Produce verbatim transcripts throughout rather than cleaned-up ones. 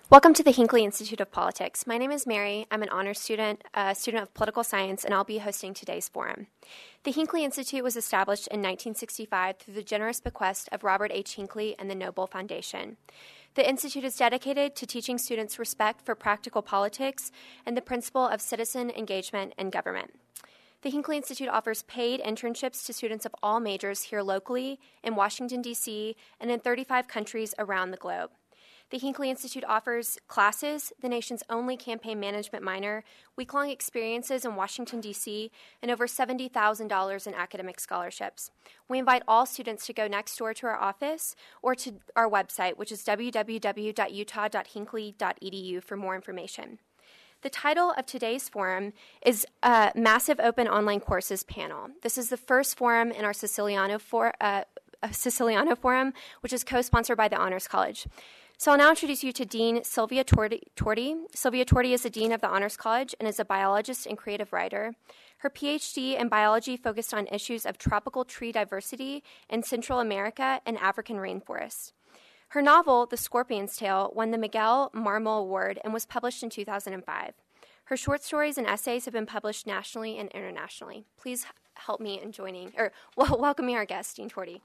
Welcome to the Hinckley Institute of Politics. My name is Mary. I'm an honors student, a student of political science, and I'll be hosting today's forum. The Hinckley Institute was established in nineteen sixty-five through the generous bequest of Robert H. Hinckley and the Noble Foundation. The Institute is dedicated to teaching students respect for practical politics and the principle of citizen engagement in government. The Hinckley Institute offers paid internships to students of all majors here locally, in Washington, D C, and in thirty-five countries around the globe. The Hinckley Institute offers classes, the nation's only campaign management minor, week-long experiences in Washington, D C, and over seventy thousand dollars in academic scholarships. We invite all students to go next door to our office or to our website, which is w w w dot utah dot hinckley dot e d u for more information. The title of today's forum is uh, Massive Open Online Courses Panel. This is the first forum in our Siciliano, for, uh, Siciliano Forum, which is co-sponsored by the Honors College. So I'll now introduce you to Dean Sylvia Torti. Torti. Sylvia Torti is the Dean of the Honors College and is a biologist and creative writer. Her P H D in biology focused on issues of tropical tree diversity in Central America and African rainforests. Her novel, The Scorpion's Tale, won the Miguel Marmol Award and was published in two thousand five. Her short stories and essays have been published nationally and internationally. Please help me in joining, or well, welcoming our guest, Dean Torti.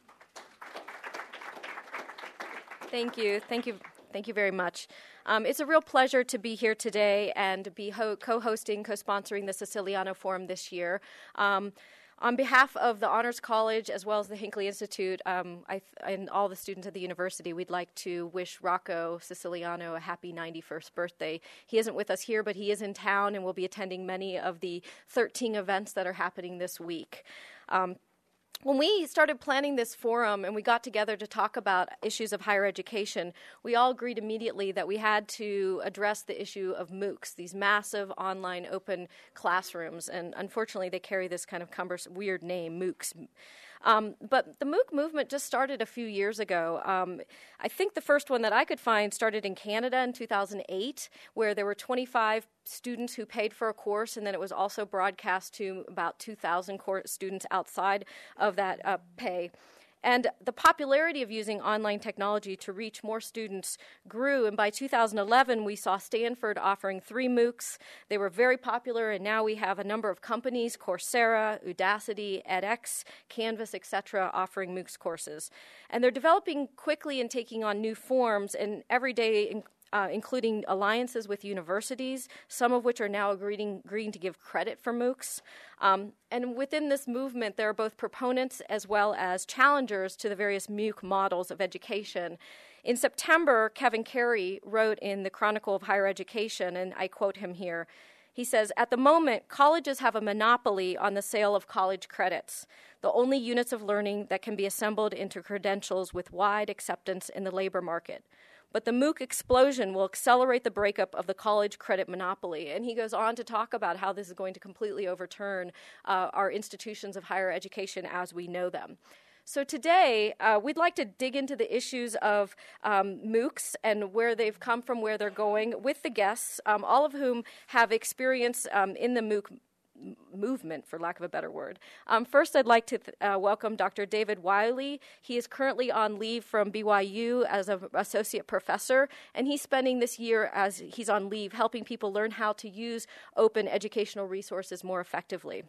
Thank you. Thank you. Thank you very much. Um, it's a real pleasure to be here today and be ho- co-hosting, co-sponsoring the Siciliano Forum this year. Um, on behalf of the Honors College as well as the Hinckley Institute um, I th- and all the students at the university, we'd like to wish Rocco Siciliano a happy ninety-first birthday. He isn't with us here, but he is in town and will be attending many of the thirteen events that are happening this week. Um, When we started planning this forum and we got together to talk about issues of higher education, we all agreed immediately that we had to address the issue of MOOCs, these massive online open classrooms. And unfortunately, they carry this kind of cumbersome, weird name, MOOCs. Um, but the MOOC movement just started a few years ago. Um, I think the first one that I could find started in Canada in two thousand eight, where there were twenty-five students who paid for a course, and then it was also broadcast to about two thousand students outside of that uh, pay. And the popularity of using online technology to reach more students grew, and by two thousand eleven, we saw Stanford offering three MOOCs. They were very popular, and now we have a number of companies, Coursera, Udacity, edX, Canvas, et cetera, offering MOOCs courses. And they're developing quickly and taking on new forms, and every day in Uh, including alliances with universities, some of which are now agreeing, agreeing to give credit for MOOCs. Um, and within this movement, there are both proponents as well as challengers to the various MOOC models of education. In September, Kevin Carey wrote in the Chronicle of Higher Education, and I quote him here, he says, "At the moment, colleges have a monopoly on the sale of college credits, the only units of learning that can be assembled into credentials with wide acceptance in the labor market. But the MOOC explosion will accelerate the breakup of the college credit monopoly." And he goes on to talk about how this is going to completely overturn uh, our institutions of higher education as we know them. So today, uh, we'd like to dig into the issues of um, MOOCs and where they've come from, where they're going, with the guests, um, all of whom have experience um, in the MOOC movement, for lack of a better word. Um, first, I'd like to th- uh, welcome Doctor David Wiley. He is currently on leave from B Y U as an associate professor, and he's spending this year as he's on leave helping people learn how to use open educational resources more effectively.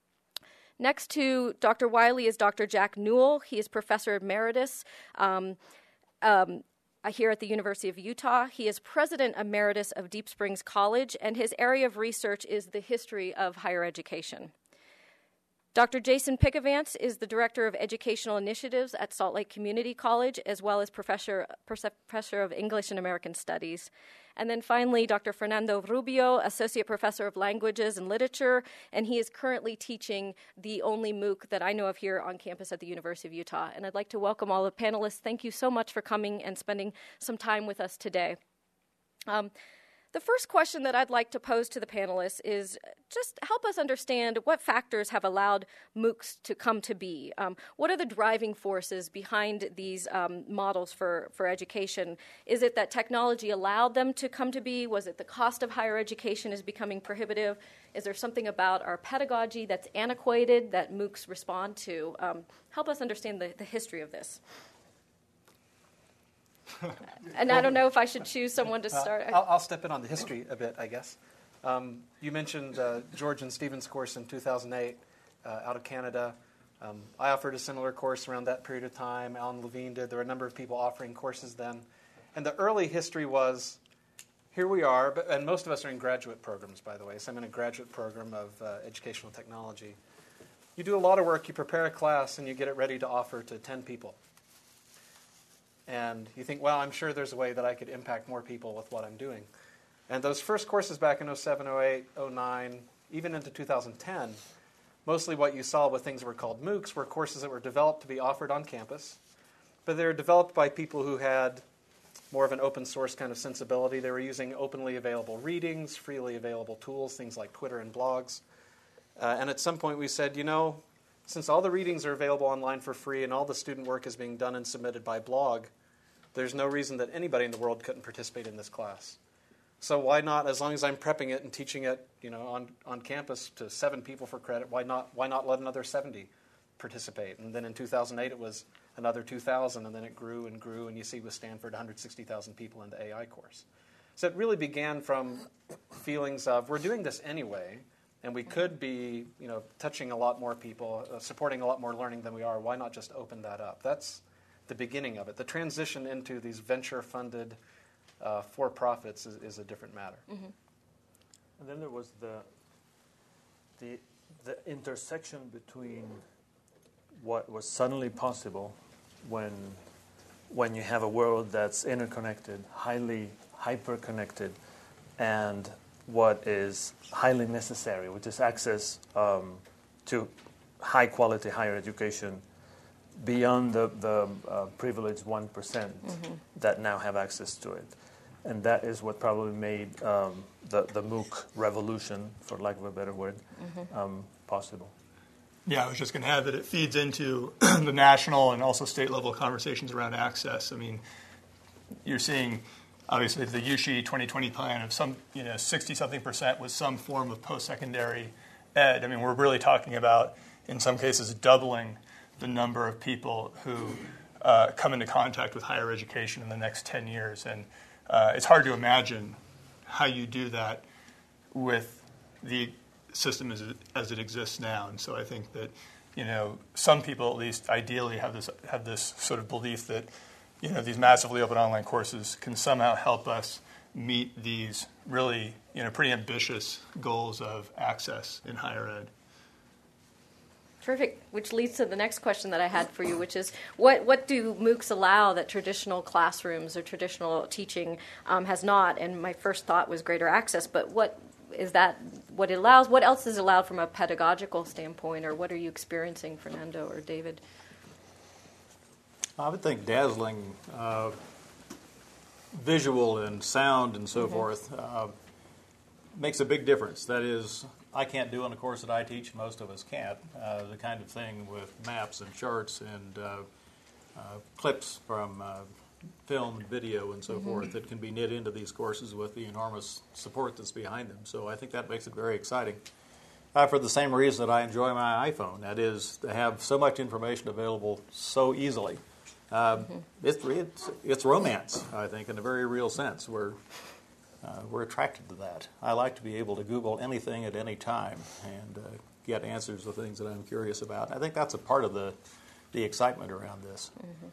Next to Doctor Wiley is Doctor Jack Newell. He is professor emeritus um, um, here at the University of Utah. He is president emeritus of Deep Springs College, and his area of research is the history of higher education. Doctor Jason Pickavance is the director of educational initiatives at Salt Lake Community College, as well as professor, professor of English and American Studies. And then finally, Doctor Fernando Rubio, associate professor of languages and literature, and he is currently teaching the only MOOC that I know of here on campus at the University of Utah. And I'd like to welcome all the panelists. Thank you so much for coming and spending some time with us today. Um, The first question that I'd like to pose to the panelists is just help us understand what factors have allowed MOOCs to come to be. Um, what are the driving forces behind these um, models for, for education? Is it that technology allowed them to come to be? Was it the cost of higher education is becoming prohibitive? Is there something about our pedagogy that's antiquated that MOOCs respond to? Um, help us understand the, the history of this. And I don't know if I should choose someone to start. Uh, I'll, I'll step in on the history a bit, I guess. Um, you mentioned uh, George and Stephen's course in two thousand eight uh, out of Canada. Um, I offered a similar course around that period of time. Alan Levine did. There were a number of people offering courses then. And the early history was, here we are, but, and most of us are in graduate programs, by the way. So I'm in a graduate program of uh, educational technology. You do a lot of work, you prepare a class, and you get it ready to offer to ten people. And you think, well, I'm sure there's a way that I could impact more people with what I'm doing. And those first courses back in oh seven, oh eight, oh nine, even into two thousand ten, mostly what you saw with things that were called MOOCs were courses that were developed to be offered on campus. But they were developed by people who had more of an open source kind of sensibility. They were using openly available readings, freely available tools, things like Twitter and blogs. Uh, and at some point we said, you know, since all the readings are available online for free and all the student work is being done and submitted by blog, there's no reason that anybody in the world couldn't participate in this class. So why not, as long as I'm prepping it and teaching it, you know, on, on campus to seven people for credit, why not why not let another seventy participate? And then in two thousand eight it was another two thousand, and then it grew and grew, and you see with Stanford one hundred sixty thousand people in the A I course. So it really began from feelings of, we're doing this anyway, and we could be, you know, touching a lot more people, uh, supporting a lot more learning than we are. Why not just open that up? That's the beginning of it. The transition into these venture-funded uh, for-profits is, is a different matter. Mm-hmm. And then there was the the the intersection between what was suddenly possible when when you have a world that's interconnected, highly hyper-connected, and what is highly necessary, which is access um, to high-quality higher education beyond the, the uh, privileged one percent mm-hmm. that now have access to it. And that is what probably made um, the, the MOOC revolution, for lack of a better word, mm-hmm. um, possible. Yeah, I was just going to add that it feeds into the national and also state-level conversations around access. I mean, you're seeing, obviously, the U S H E twenty twenty plan of some, you know, sixty-something percent with some form of post-secondary ed. I mean, we're really talking about, in some cases, doubling the number of people who uh, come into contact with higher education in the next ten years. And uh, it's hard to imagine how you do that with the system as it, as it exists now. And so I think that, you know, some people at least ideally have this have this sort of belief that, you know, these massively open online courses can somehow help us meet these really, you know, pretty ambitious goals of access in higher ed. Terrific, which leads to the next question that I had for you, which is what, what do MOOCs allow that traditional classrooms or traditional teaching um, has not? And my first thought was greater access, but what is that, what it allows? What else is allowed from a pedagogical standpoint, or what are you experiencing, Fernando or David? I would think dazzling uh, visual and sound and so mm-hmm. forth uh, makes a big difference. That is, I can't do on a course that I teach, most of us can't. Uh, the kind of thing with maps and charts and uh, uh, clips from uh, film and video and so mm-hmm. forth that can be knit into these courses with the enormous support that's behind them. So I think that makes it very exciting. Uh, for the same reason that I enjoy my iPhone, that is to have so much information available so easily. Uh, mm-hmm. it's, it's, it's romance, I think, in a very real sense. We're Uh, we're attracted to that. I like to be able to Google anything at any time and uh, get answers to things that I'm curious about. I think that's a part of the the excitement around this. Mm-hmm.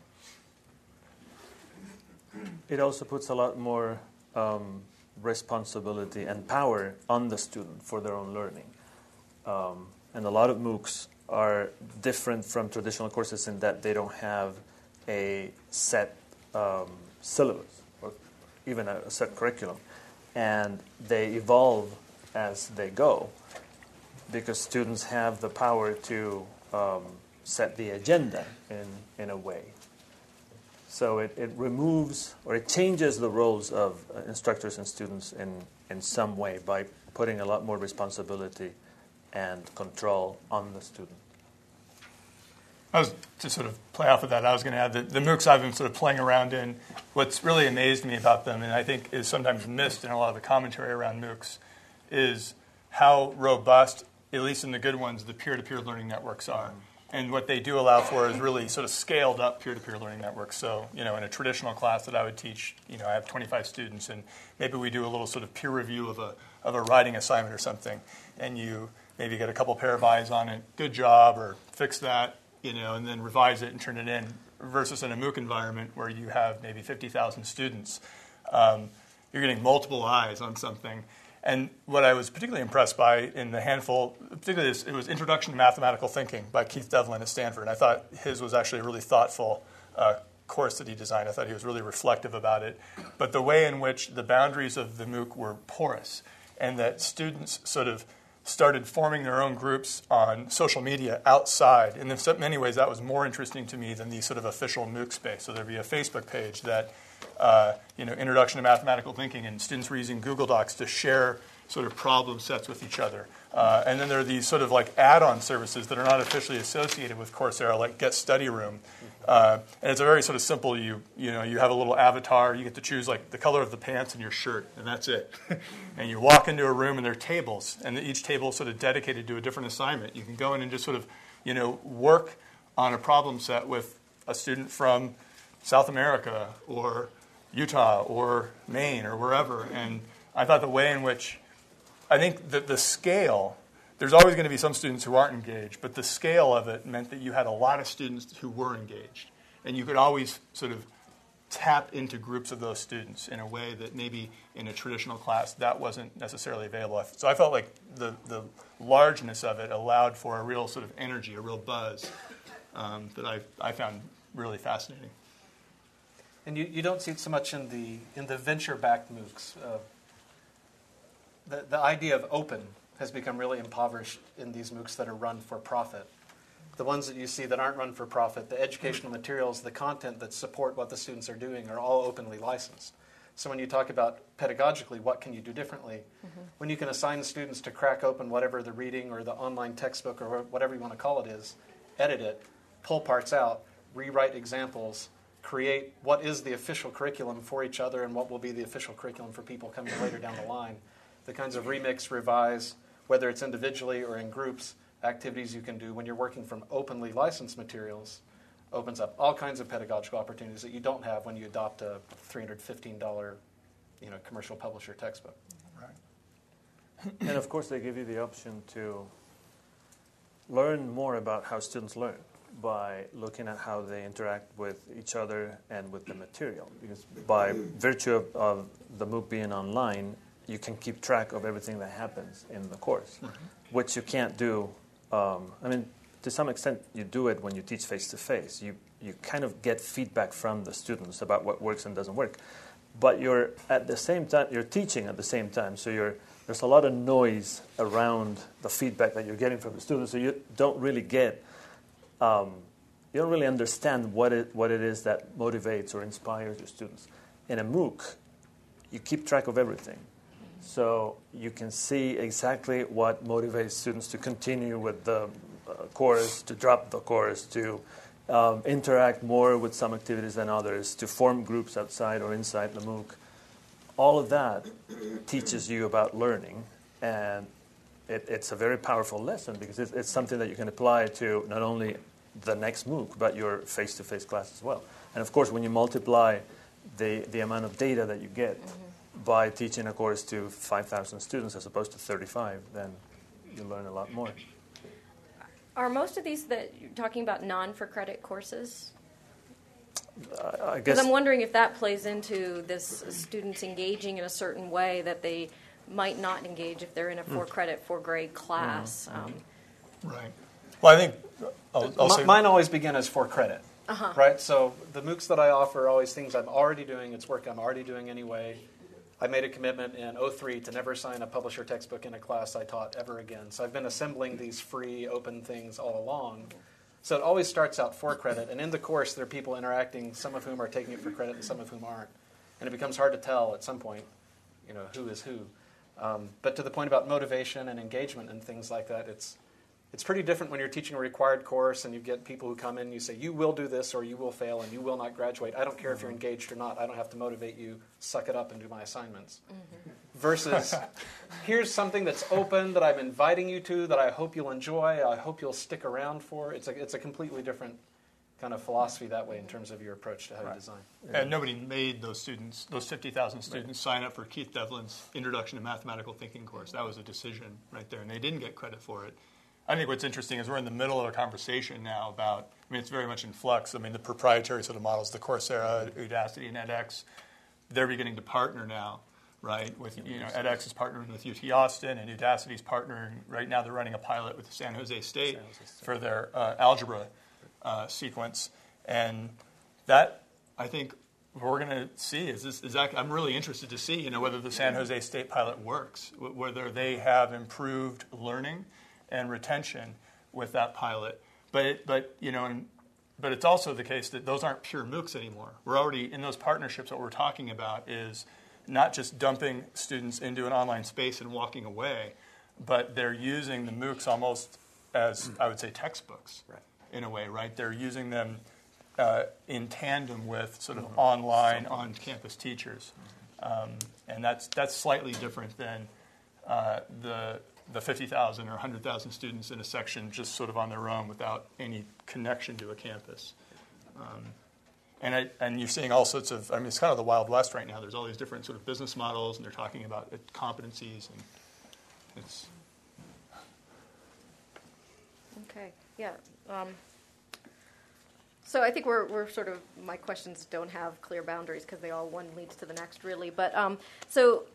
It also puts a lot more um, responsibility and power on the student for their own learning. Um, and a lot of MOOCs are different from traditional courses in that they don't have a set um, syllabus or even a set curriculum. And they evolve as they go because students have the power to um, set the agenda in, in a way. So it, it removes or it changes the roles of uh, instructors and students in, in some way by putting a lot more responsibility and control on the student. I was, to sort of play off of that, I was going to add that the MOOCs I've been sort of playing around in, what's really amazed me about them, and I think is sometimes missed in a lot of the commentary around MOOCs, is how robust, at least in the good ones, the peer-to-peer learning networks are. And what they do allow for is really sort of scaled up peer-to-peer learning networks. So, you know, in a traditional class that I would teach, you know, I have twenty-five students, and maybe we do a little sort of peer review of a of a writing assignment or something, and you maybe get a couple pair of eyes on it, good job, or fix that, you know, and then revise it and turn it in. Versus in a MOOC environment where you have maybe fifty thousand students, um, you're getting multiple eyes on something. And what I was particularly impressed by in the handful, particularly this, it was Introduction to Mathematical Thinking by Keith Devlin at Stanford. And I thought his was actually a really thoughtful uh, course that he designed. I thought he was really reflective about it. But the way in which the boundaries of the MOOC were porous, and that students sort of started forming their own groups on social media outside. And in many ways, that was more interesting to me than the sort of official MOOC space. So there'd be a Facebook page that, uh, you know, Introduction to Mathematical Thinking, and students were using Google Docs to share sort of problem sets with each other. Uh, and then there are these sort of like add-on services that are not officially associated with Coursera, like Get Study Room. Uh, and it's a very sort of simple, you you know, you have a little avatar, you get to choose like the color of the pants in your shirt, and that's it. And you walk into a room and there are tables, and each table is sort of dedicated to a different assignment. You can go in and just sort of, you know, work on a problem set with a student from South America or Utah or Maine or wherever. And I thought the way in which, I think that the scale, there's always going to be some students who aren't engaged, but the scale of it meant that you had a lot of students who were engaged. And you could always sort of tap into groups of those students in a way that maybe in a traditional class that wasn't necessarily available. So I felt like the, the largeness of it allowed for a real sort of energy, a real buzz um, that I, I found really fascinating. And you, you don't see it so much in the in the venture-backed MOOCs. Uh, the, the idea of open has become really impoverished in these MOOCs that are run for profit. The ones that you see that aren't run for profit, the educational materials, the content that support what the students are doing are all openly licensed. So when you talk about pedagogically, what can you do differently? Mm-hmm. When you can assign students to crack open whatever the reading or the online textbook or whatever you want to call it is, edit it, pull parts out, rewrite examples, create what is the official curriculum for each other and what will be the official curriculum for people coming later down the line. The kinds of remix, revise, whether it's individually or in groups, activities you can do when you're working from openly licensed materials opens up all kinds of pedagogical opportunities that you don't have when you adopt a three hundred fifteen dollars you know, commercial publisher textbook. Right. And of course, they give you the option to learn more about how students learn by looking at how they interact with each other and with the material. Because by virtue of, of the MOOC being online, you can keep track of everything that happens in the course, mm-hmm. which you can't do. Um, I mean, to some extent, you do it when you teach face-to-face. You you kind of get feedback from the students about what works and doesn't work. But you're at the same time, you're teaching at the same time, so you're there's a lot of noise around the feedback that you're getting from the students, so you don't really get Um, you don't really understand what it what it is that motivates or inspires your students. In a MOOC, you keep track of everything. So you can see exactly what motivates students to continue with the uh, course, to drop the course, to um, interact more with some activities than others, to form groups outside or inside the MOOC. All of that teaches you about learning, and It, it's a very powerful lesson because it's, it's something that you can apply to not only the next MOOC, but your face-to-face class as well. And of course, when you multiply the, the amount of data that you get mm-hmm. by teaching a course to five thousand students as opposed to thirty-five, then you learn a lot more. Are most of these that you're talking about non-for-credit courses? Uh, I guess Because I'm wondering if that plays into this students engaging in a certain way that they might not engage if they're in a four-credit, four-grade class. Mm-hmm. Um, Right. Well, I think I'll, I'll M- say mine always begin as for credit, uh-huh. right? So the MOOCs that I offer are always things I'm already doing. It's work I'm already doing anyway. I made a commitment in oh three to never sign a publisher textbook in a class I taught ever again. So I've been assembling these free, open things all along. So it always starts out for credit. And in the course, there are people interacting, some of whom are taking it for credit and some of whom aren't. And it becomes hard to tell at some point, you know, who is who. Um, but to the point about motivation and engagement and things like that, it's it's pretty different when you're teaching a required course and you get people who come in and you say, you will do this or you will fail and you will not graduate. I don't care mm-hmm. if you're engaged or not. I don't have to motivate you. Suck it up and do my assignments. Mm-hmm. versus here's something that's open that I'm inviting you to that I hope you'll enjoy, I hope you'll stick around for. It's a, it's a completely different kind of philosophy that way in terms of your approach to how Right. you design. And nobody made those students, those fifty thousand students, right. sign up for Keith Devlin's Introduction to Mathematical Thinking course. That was a decision right there, and they didn't get credit for it. I think what's interesting is we're in the middle of a conversation now about, I mean, it's very much in flux. I mean, the proprietary sort of models, the Coursera, Udacity, and edX, they're beginning to partner now, right? With, you know, edX is partnering with U T Austin, and Udacity is partnering. Right now they're running a pilot with San Jose State, San Jose State. for their uh, algebra uh, sequence. And that, I think, what we're going to see is this. Is that, I'm really interested to see, you know, whether the San Jose State pilot works, w- whether they have improved learning and retention with that pilot. But it, but you know, and, but it's also the case that those aren't pure MOOCs anymore. We're already in those partnerships. What we're talking about is not just dumping students into an online space and walking away, but they're using the MOOCs almost as, I would say, textbooks right. in a way, right? They're using them uh, in tandem with sort of mm-hmm. online, on-campus teachers. Um, and that's that's slightly different than uh, the the fifty thousand or one hundred thousand students in a section just sort of on their own without any connection to a campus. Um, and I, and you're seeing all sorts of, I mean, it's kind of the Wild West right now. There's all these different sort of business models, and they're talking about competencies, and it's... Okay, yeah. Um, so I think we're we're sort of, my questions don't have clear boundaries because they all, one leads to the next, really. But um, so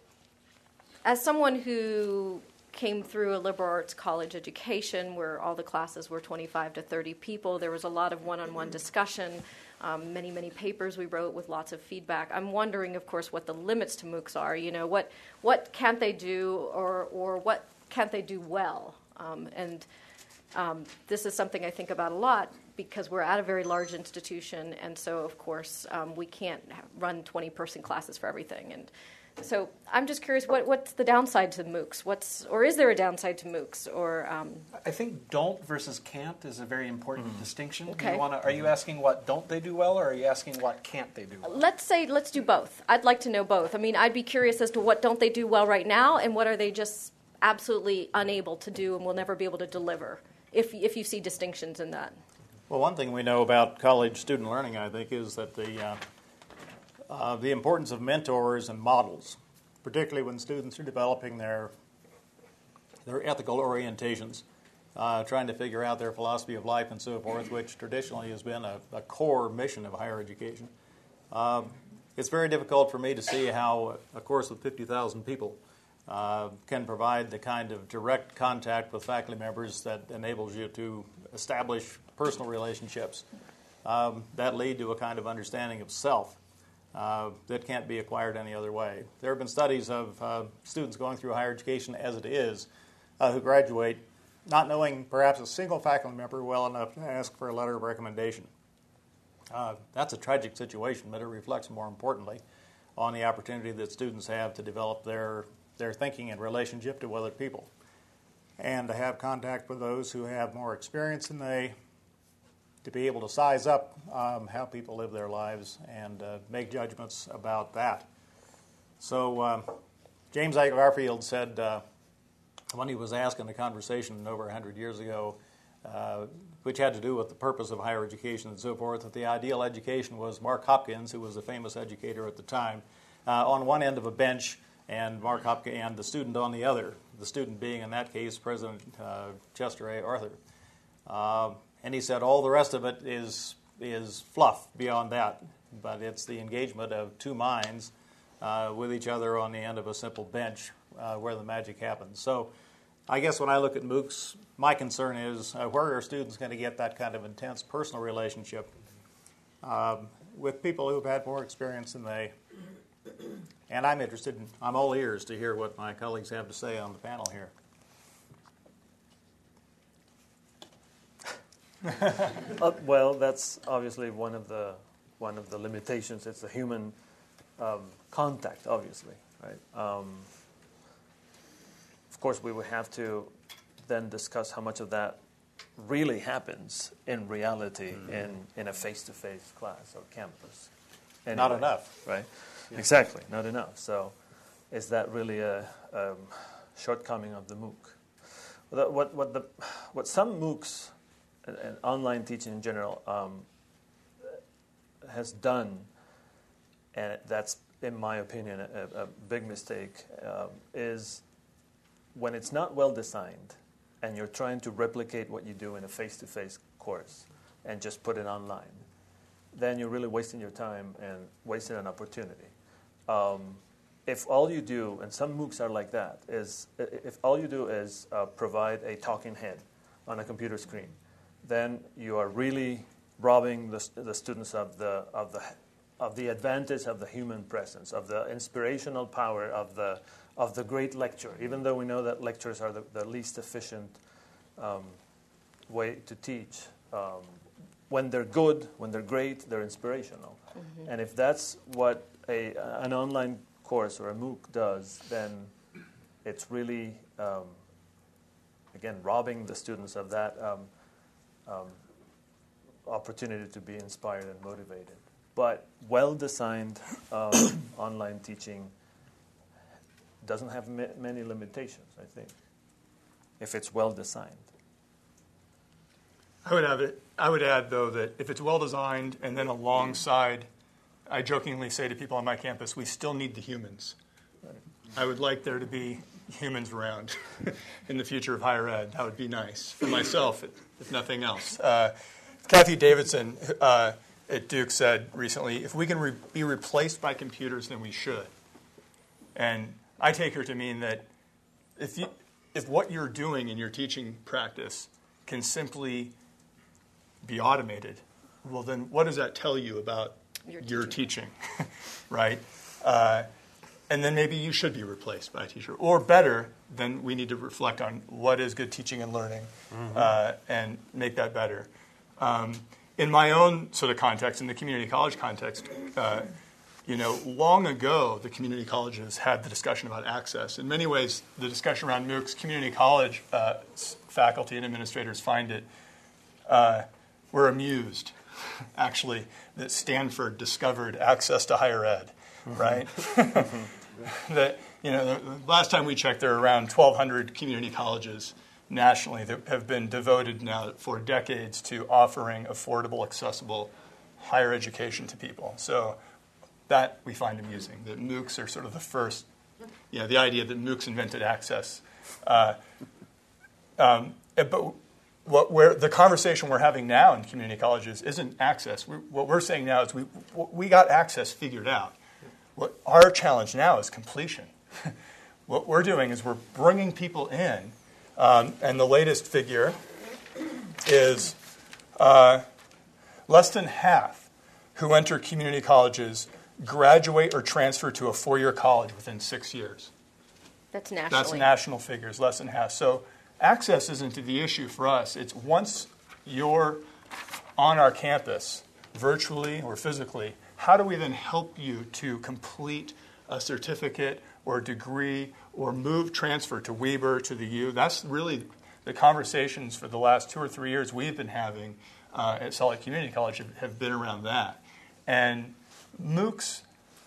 as someone who came through a liberal arts college education where all the classes were twenty-five to thirty people, there was a lot of one-on-one discussion, um, many, many papers we wrote with lots of feedback. I'm wondering, of course, what the limits to MOOCs are. You know, what what can't they do, or or what can't they do well? Um, and um, this is something I think about a lot because we're at a very large institution, and so of course um, we can't run twenty-person classes for everything. And so I'm just curious, what, what's the downside to MOOCs? What's, or is there a downside to MOOCs? Or um, I think don't versus can't is a very important mm. distinction. Okay. You wanna, are you asking what don't they do well, or are you asking what can't they do well? Let's say, let's do both. I'd like to know both. I mean, I'd be curious as to what don't they do well right now, and what are they just absolutely unable to do and will never be able to deliver, if if you see distinctions in that. Well, one thing we know about college student learning, I think, is that the uh, Uh, the importance of mentors and models, particularly when students are developing their their ethical orientations, uh, trying to figure out their philosophy of life and so forth, which traditionally has been a, a core mission of higher education. Um, it's very difficult for me to see how a course with fifty thousand people uh, can provide the kind of direct contact with faculty members that enables you to establish personal relationships um, that lead to a kind of understanding of self. Uh, that can't be acquired any other way. There have been studies of uh, students going through higher education as it is uh, who graduate not knowing perhaps a single faculty member well enough to ask for a letter of recommendation. Uh, that's a tragic situation, but it reflects more importantly on the opportunity that students have to develop their, their thinking and relationship to other people and to have contact with those who have more experience than they, to be able to size up um, how people live their lives and uh, make judgments about that. So um, James A. Garfield said uh, when he was asked in a conversation over one hundred years ago, uh, which had to do with the purpose of higher education and so forth, that the ideal education was Mark Hopkins, who was a famous educator at the time, uh, on one end of a bench, and Mark Hopkins and the student on the other, the student being, in that case, President uh, Chester A. Arthur. Uh, And he said all the rest of it is is fluff beyond that, but it's the engagement of two minds uh, with each other on the end of a simple bench uh, where the magic happens. So I guess when I look at MOOCs, my concern is uh, where are students going to get that kind of intense personal relationship um, with people who've had more experience than they. And I'm interested in, I'm all ears to hear what my colleagues have to say on the panel here. uh, well, that's obviously one of the one of the limitations. It's the human um, contact, obviously, right? Um, of course, we would have to then discuss how much of that really happens in reality mm-hmm. in, in a face-to-face class or campus. Anyway, not enough, right? Yeah. Exactly, not enough. So, is that really a, a shortcoming of the MOOC? What what what, the, what some MOOCs and, and online teaching in general um, has done, and that's in my opinion a, a big mistake, um, is when it's not well designed and you're trying to replicate what you do in a face-to-face course and just put it online, then you're really wasting your time and wasting an opportunity. Um, if all you do, and some MOOCs are like that, is if all you do is uh, provide a talking head on a computer screen, then you are really robbing the, the students of the of the of the advantage of the human presence, of the inspirational power of the of the great lecture. Even though we know that lectures are the, the least efficient um, way to teach. Um, When they're good, when they're great, they're inspirational. Mm-hmm. And if that's what a an online course or a MOOC does, then it's really, um, again, robbing the students of that um, um, opportunity to be inspired and motivated. But well-designed um, online teaching doesn't have ma- many limitations, I think, if it's well-designed. I would have it. I would add, though, that if it's well designed, and then alongside, I jokingly say to people on my campus, we still need the humans. I would like there to be humans around in the future of higher ed. That would be nice for myself, if nothing else. Uh, Kathy Davidson uh, at Duke said recently, "If we can re- be replaced by computers, then we should." And I take her to mean that if you, if what you're doing in your teaching practice can simply be automated, well, then what does that tell you about your teaching, your teaching right? Uh, and then maybe you should be replaced by a teacher. Or better, then we need to reflect on what is good teaching and learning mm-hmm. uh, and make that better. Um, in my own sort of context, in the community college context, uh, you know, long ago, the community colleges had the discussion about access. In many ways, the discussion around MOOCs, community college uh, faculty and administrators find it uh, we're amused, actually, that Stanford discovered access to higher ed, right? That, you know, the last time we checked, there are around twelve hundred community colleges nationally that have been devoted now for decades to offering affordable, accessible higher education to people. So that we find amusing, that MOOCs are sort of the first, you know, the idea that MOOCs invented access. Uh, um, but What we're, the conversation we're having now in community colleges isn't access. We, what we're saying now is we we got access figured out. What our challenge now is completion. What we're doing is we're bringing people in, um, and the latest figure is uh, less than half who enter community colleges graduate or transfer to a four-year college within six years. That's nationally. That's national figures, less than half. So access isn't the issue for us. It's once you're on our campus, virtually or physically, how do we then help you to complete a certificate or a degree or move, transfer to Weber, to the U? That's really the conversations for the last two or three years we've been having uh, at Salt Lake Community College have, have been around that. And MOOCs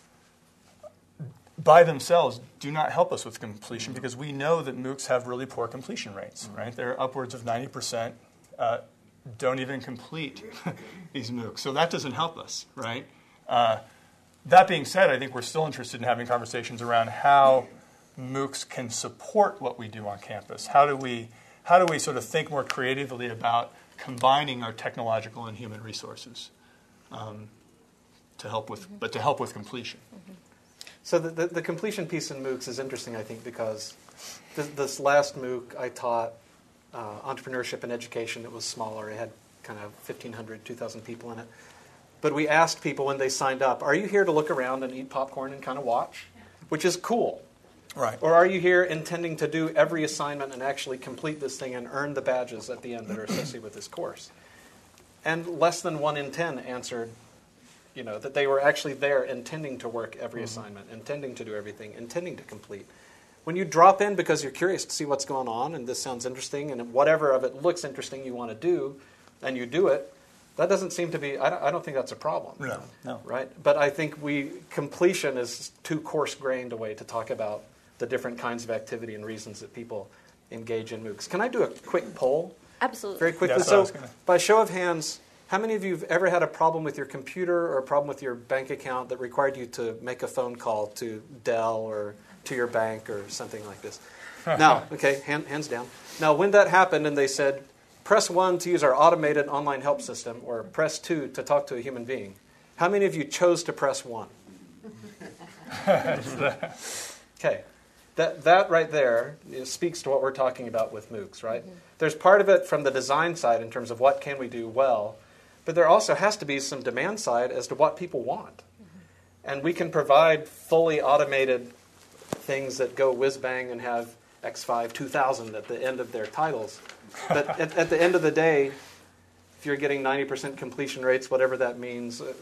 by themselves do not help us with completion because we know that MOOCs have really poor completion rates, right? They're upwards of ninety percent uh, don't even complete these MOOCs. So that doesn't help us, right? Uh, that being said, I think we're still interested in having conversations around how MOOCs can support what we do on campus. How do we, how do we sort of think more creatively about combining our technological and human resources um, to help with, mm-hmm. but to help with completion? Mm-hmm. So the, the, the completion piece in MOOCs is interesting, I think, because this, this last MOOC I taught uh, entrepreneurship and education. It was smaller. It had kind of fifteen hundred, two thousand people in it. But we asked people when they signed up, are you here to look around and eat popcorn and kind of watch? Which is cool. Right. Or are you here intending to do every assignment and actually complete this thing and earn the badges at the end that are associated with this course? And less than one in ten answered, you know, that they were actually there intending to work every mm-hmm. assignment, intending to do everything, intending to complete. When you drop in because you're curious to see what's going on and this sounds interesting and whatever of it looks interesting you want to do, and you do it, That doesn't seem to be, I don't, I don't think that's a problem. No. No. Right? But I think we, completion is too coarse-grained a way to talk about the different kinds of activity and reasons that people engage in MOOCs. Can I do a quick poll? Absolutely. Very quickly. That's what I So, was gonna- by show of hands, how many of you have ever had a problem with your computer or a problem with your bank account that required you to make a phone call to Dell or to your bank or something like this? Now, okay, hand, hands down. Now, when that happened and they said, press one to use our automated online help system or press two to talk to a human being, how many of you chose to press one? Okay. That, that right there is, speaks to what we're talking about with MOOCs, right? Mm-hmm. There's part of it from the design side in terms of what can we do well, but there also has to be some demand side as to what people want. Mm-hmm. And we can provide fully automated things that go whiz-bang and have X five two thousand at the end of their titles. But at, at the end of the day, if you're getting ninety percent completion rates, whatever that means, or,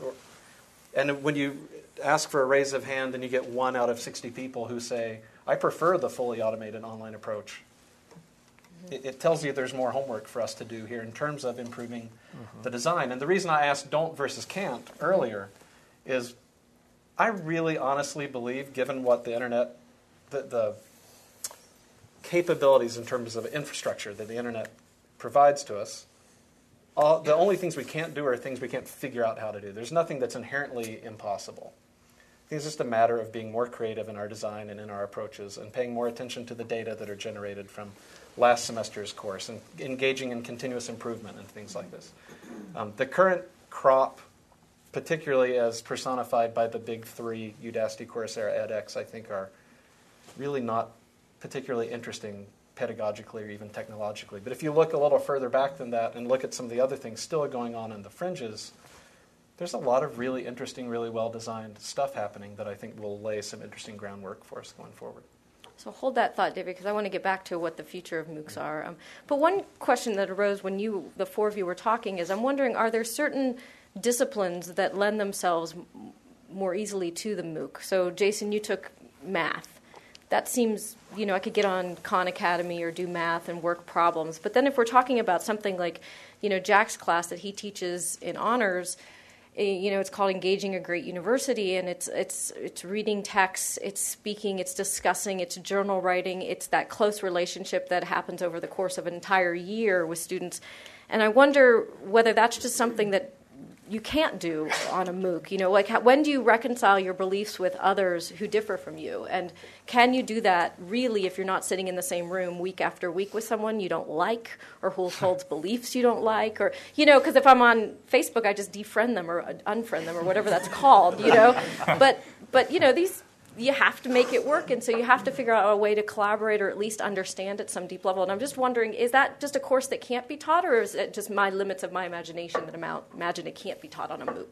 and when you ask for a raise of hand and you get one out of sixty people who say, I prefer the fully automated online approach, mm-hmm. it, it tells you there's more homework for us to do here in terms of improving mm-hmm. the design. And the reason I asked don't versus can't earlier is I really honestly believe, given what the internet, the, the capabilities in terms of infrastructure that the internet provides to us, all, the only things we can't do are things we can't figure out how to do. There's nothing that's inherently impossible. I think it's just a matter of being more creative in our design and in our approaches and paying more attention to the data that are generated from last semester's course and engaging in continuous improvement and things like this. Um, the current crop, particularly as personified by the big three, Udacity, Coursera, edX, I think are really not particularly interesting pedagogically or even technologically. But if you look a little further back than that and look at some of the other things still going on in the fringes, there's a lot of really interesting, really well-designed stuff happening that I think will lay some interesting groundwork for us going forward. So hold that thought, David, because I want to get back to what the future of MOOCs are. Um, but one question that arose when you, the four of you were talking is I'm wondering, are there certain disciplines that lend themselves m- more easily to the MOOC? So Jason, you took math. That seems, you know, I could get on Khan Academy or do math and work problems. But then if we're talking about something like, you know, Jack's class that he teaches in honors, you know, it's called Engaging a Great University, and it's it's it's reading texts, it's speaking, it's discussing, it's journal writing, it's that close relationship that happens over the course of an entire year with students. And I wonder whether that's just something that you can't do on a MOOC. You know, like how, when do you reconcile your beliefs with others who differ from you? And can you do that really if you're not sitting in the same room week after week with someone you don't like or who holds beliefs you don't like? Or, you know, because if I'm on Facebook, I just defriend them or unfriend them or whatever that's called, you know. But, but you know, these... you have to make it work, and so you have to figure out a way to collaborate or at least understand at some deep level. And I'm just wondering, is that just a course that can't be taught, or is it just my limits of my imagination that I'm imagine it can't be taught on a MOOC?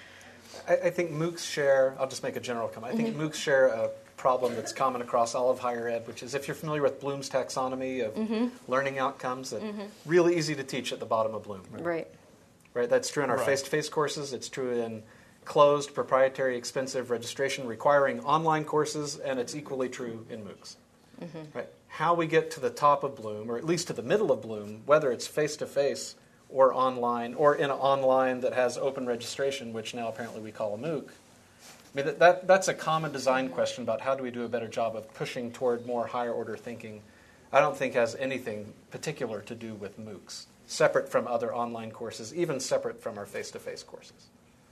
I, I think MOOCs share, I'll just make a general comment, I think mm-hmm. MOOCs share a problem that's common across all of higher ed, which is if you're familiar with Bloom's taxonomy of mm-hmm. learning outcomes, that mm-hmm. really easy to teach at the bottom of Bloom. Right. Right. Right. That's true in our right. face-to-face courses. It's true in closed, proprietary, expensive registration requiring online courses, and it's equally true in MOOCs. Mm-hmm. Right? How we get to the top of Bloom, or at least to the middle of Bloom, whether it's face-to-face or online, or in an online that has open registration, which now apparently we call a MOOC, I mean, that, that that's a common design question about how do we do a better job of pushing toward more higher-order thinking. I don't think has anything particular to do with MOOCs, separate from other online courses, even separate from our face-to-face courses.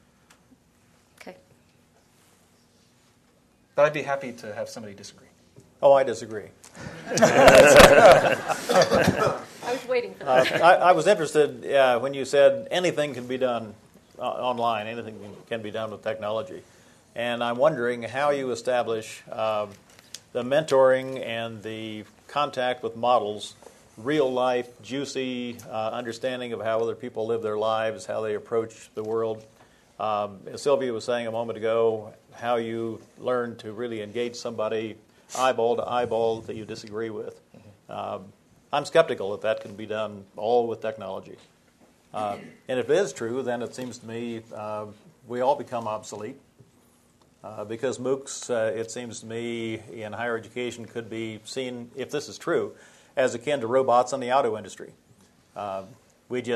But I'd be happy to have somebody disagree. Oh, I disagree. I was waiting for that. Uh, I, I was interested uh, when you said anything can be done uh, online, anything can be done with technology. And I'm wondering how you establish uh, the mentoring and the contact with models, real life, juicy uh, understanding of how other people live their lives, how they approach the world. Um, as Sylvia was saying a moment ago, how you learn to really engage somebody eyeball to eyeball that you disagree with. Mm-hmm. Um, I'm skeptical that that can be done all with technology. Uh, and if it is true, then it seems to me uh, we all become obsolete uh, because MOOCs, uh, it seems to me, in higher education could be seen, if this is true, as akin to robots in the auto industry. Uh, we just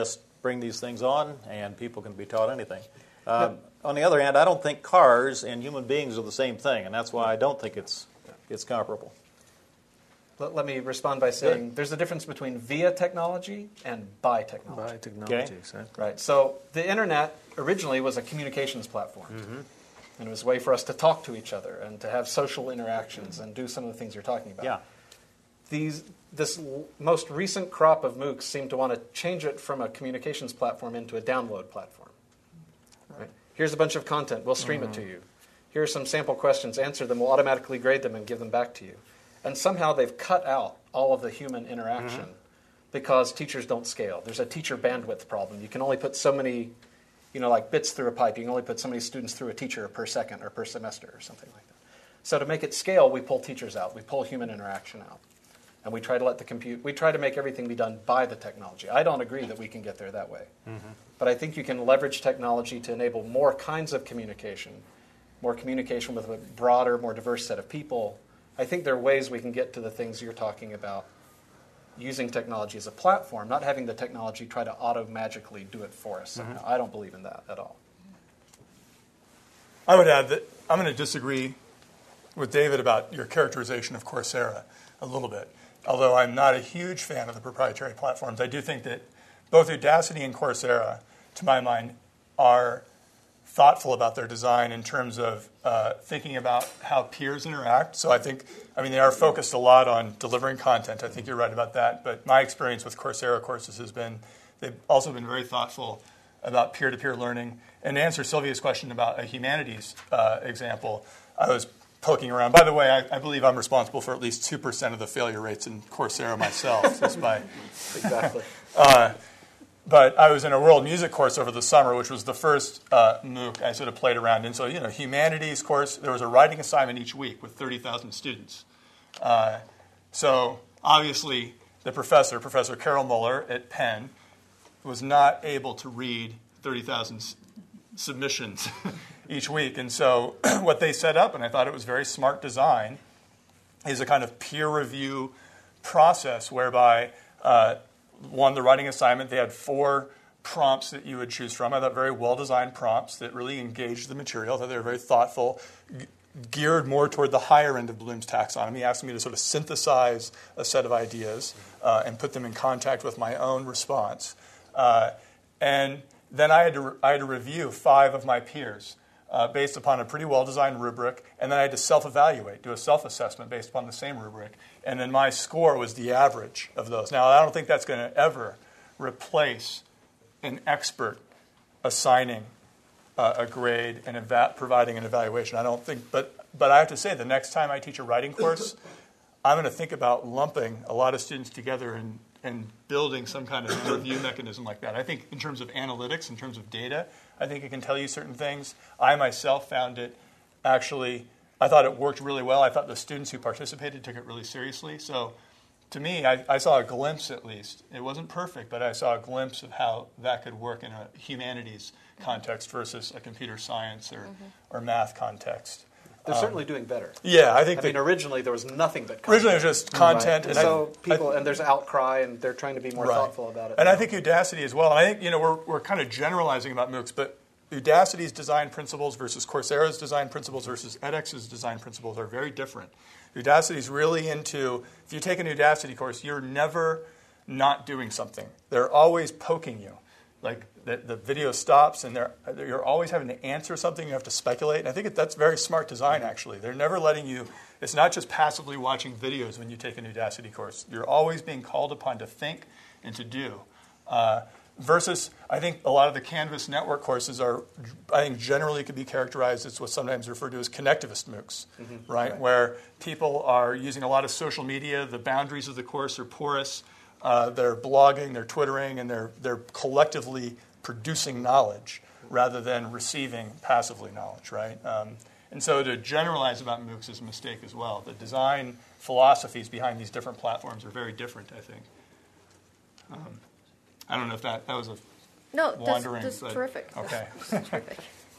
bring these things on, and people can be taught anything. Um, on the other hand, I don't think cars and human beings are the same thing, and that's why I don't think it's it's comparable. Let, let me respond by saying Good. there's a difference between via technology and by technology. By technology, Okay. exactly. Right. So the internet originally was a communications platform. Mm-hmm. And it was a way for us to talk to each other and to have social interactions and do some of the things you're talking about. Yeah. These, this l- most recent crop of MOOCs seem to want to change it from a communications platform into a download platform. Right? Here's a bunch of content. We'll stream mm-hmm. it to you. Here are some sample questions. Answer them. We'll automatically grade them and give them back to you. And somehow they've cut out all of the human interaction mm-hmm. because teachers don't scale. There's a teacher bandwidth problem. You can only put so many, you know, like bits through a pipe. You can only put so many students through a teacher per second or per semester or something like that. So to make it scale, we pull teachers out. We pull human interaction out. And we try to let the compute, we try to make everything be done by the technology. I don't agree that we can get there that way. Mm-hmm. But I think you can leverage technology to enable more kinds of communication, more communication with a broader, more diverse set of people. I think there are ways we can get to the things you're talking about using technology as a platform, not having the technology try to auto-magically do it for us. Mm-hmm. I don't believe in that at all. I would add that I'm going to disagree with David about your characterization of Coursera a little bit. Although I'm not a huge fan of the proprietary platforms, I do think that both Udacity and Coursera, to my mind, are thoughtful about their design in terms of uh, thinking about how peers interact. So I think, I mean, they are focused a lot on delivering content. I think you're right about that. But my experience with Coursera courses has been, they've also been very thoughtful about peer-to-peer learning. And to answer Sylvia's question about a humanities uh, example, I was poking around. By the way, I, I believe I'm responsible for at least two percent of the failure rates in Coursera myself. Just by exactly. Uh, but I was in a world music course over the summer, which was the first uh, MOOC I sort of played around in. So, you know, humanities course, there was a writing assignment each week with thirty thousand students. Uh, so obviously the professor, Professor Carol Muller at Penn, was not able to read thirty thousand s- submissions each week. And so what they set up, and I thought it was very smart design, is a kind of peer review process whereby, uh, one, the writing assignment, they had four prompts that you would choose from. I thought very well-designed prompts that really engaged the material. I thought they were very thoughtful, g- geared more toward the higher end of Bloom's taxonomy, asking me to sort of synthesize a set of ideas uh, and put them in contact with my own response. Uh, and then I had to re- I had to review five of my peers uh, based upon a pretty well-designed rubric, and then I had to self-evaluate, do a self-assessment based upon the same rubric, and then my score was the average of those. Now, I don't think that's going to ever replace an expert assigning uh, a grade and eva- providing an evaluation. I don't think, but but I have to say, the next time I teach a writing course, I'm going to think about lumping a lot of students together and and building some kind of review mechanism like that. I think in terms of analytics, in terms of data, I think it can tell you certain things. I myself found it actually, I thought it worked really well. I thought the students who participated took it really seriously. So to me, I, I saw a glimpse at least. It wasn't perfect, but I saw a glimpse of how that could work in a humanities context versus a computer science or, mm-hmm. or math context. They're Um, certainly doing better. Yeah, I think I that mean, originally there was nothing but content. originally it was just content, Right. and And so I, people I, and there's outcry, and they're trying to be more right. thoughtful about it. And now. I think Udacity as well. And I think, you know, we're we're kind of generalizing about MOOCs, but Udacity's design principles versus Coursera's design principles versus edX's design principles are very different. Udacity's really into, if you take an Udacity course, you're never not doing something. They're always poking you. Like the, the video stops, and they're, you're always having to answer something. You have to speculate. And I think it, that's very smart design, actually. They're never letting you, it's not just passively watching videos when you take an Udacity course. You're always being called upon to think and to do. Uh, versus, I think a lot of the Canvas network courses are, I think generally could be characterized as what's sometimes referred to as connectivist MOOCs, mm-hmm. right? right? Where people are using a lot of social media. The boundaries of the course are porous. Uh, they're blogging, they're twittering, and they're they're collectively producing knowledge rather than receiving passively knowledge, right? Um, and so to generalize about MOOCs is a mistake as well. The design philosophies behind these different platforms are very different, I think. Um, I don't know if that, that was a no, wandering. that's, that's terrific. Okay. That's, that's terrific.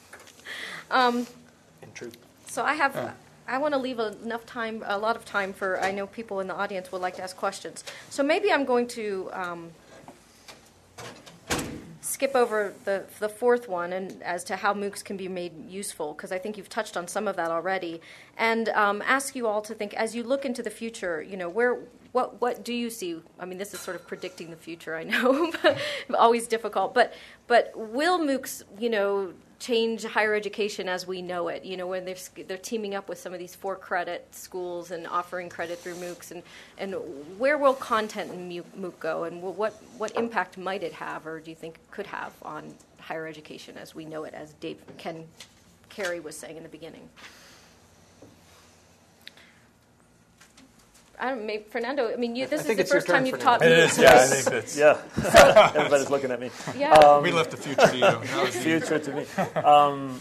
Um, In truth. so I have... Yeah. I want to leave enough time, a lot of time for, I know people in the audience would like to ask questions. So maybe I'm going to um, skip over the the fourth one, and as to how MOOCs can be made useful, because I think you've touched on some of that already, and um, ask you all to think, as you look into the future, you know, where what what do you see? I mean, this is sort of predicting the future, I know, but always difficult. But but will MOOCs, you know, change higher education as we know it, you know, when they're, they're teaming up with some of these for-credit schools and offering credit through MOOCs, and, and where will content in MOOC go, and what, what impact might it have, or do you think could have on higher education as we know it, as Dave, Ken Carey was saying in the beginning? I don't, maybe, Fernando, I mean, you, this I is the first time you've Fernando. taught It me. is, yeah, I think that's, Yeah, everybody's looking at me. Yeah. Um, we left the future to you. That was you. Future to me. Um,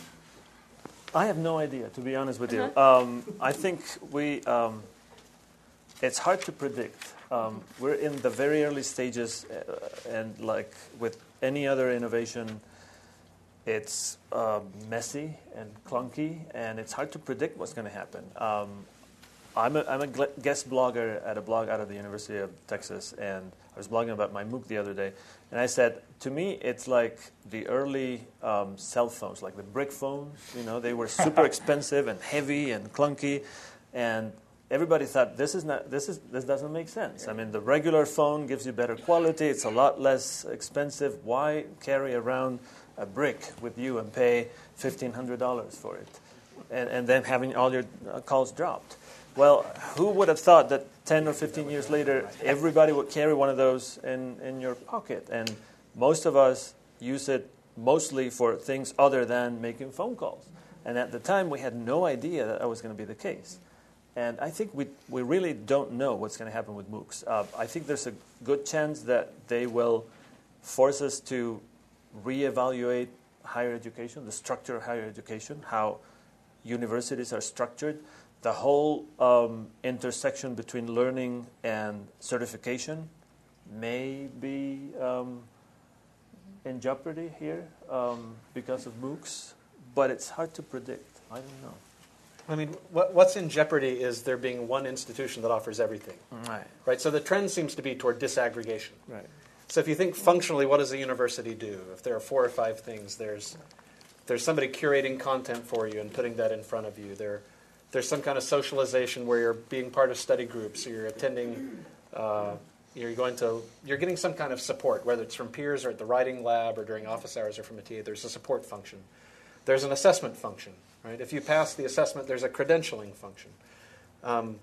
I have no idea, to be honest with you. Uh-huh. Um, I think we. Um, it's hard to predict. Um, we're in the very early stages, uh, and like with any other innovation, it's uh, messy and clunky, and it's hard to predict what's going to happen. Um, I'm a, I'm a guest blogger at a blog out of the University of Texas, and I was blogging about my MOOC the other day, and I said, to me, it's like the early um, cell phones, like the brick phones. You know, they were super expensive and heavy and clunky, and everybody thought this is not this is this doesn't make sense. I mean, the regular phone gives you better quality; it's a lot less expensive. Why carry around a brick with you and pay fifteen hundred dollars for it, and and then having all your uh, calls dropped? Well, who would have thought that ten or fifteen years later, everybody would carry one of those in, in your pocket? And most of us use it mostly for things other than making phone calls. And at the time, we had no idea that that was going to be the case. And I think we we really don't know what's going to happen with MOOCs. Uh, I think there's a good chance that they will force us to reevaluate higher education, the structure of higher education, how universities are structured. The whole um, intersection between learning and certification may be um, in jeopardy here um, because of MOOCs, but it's hard to predict. I don't know. I mean, what, what's in jeopardy is there being one institution that offers everything. Right. Right. So the trend seems to be toward disaggregation. Right. So if you think functionally, what does a university do? If there are four or five things, there's there's somebody curating content for you and putting that in front of you. There. There's some kind of socialization where you're being part of study groups, or you're attending, uh, you're going to, you're getting some kind of support, whether it's from peers or at the writing lab or during office hours or from a T A. There's a support function. There's an assessment function, right? If you pass the assessment, there's a credentialing function. Um,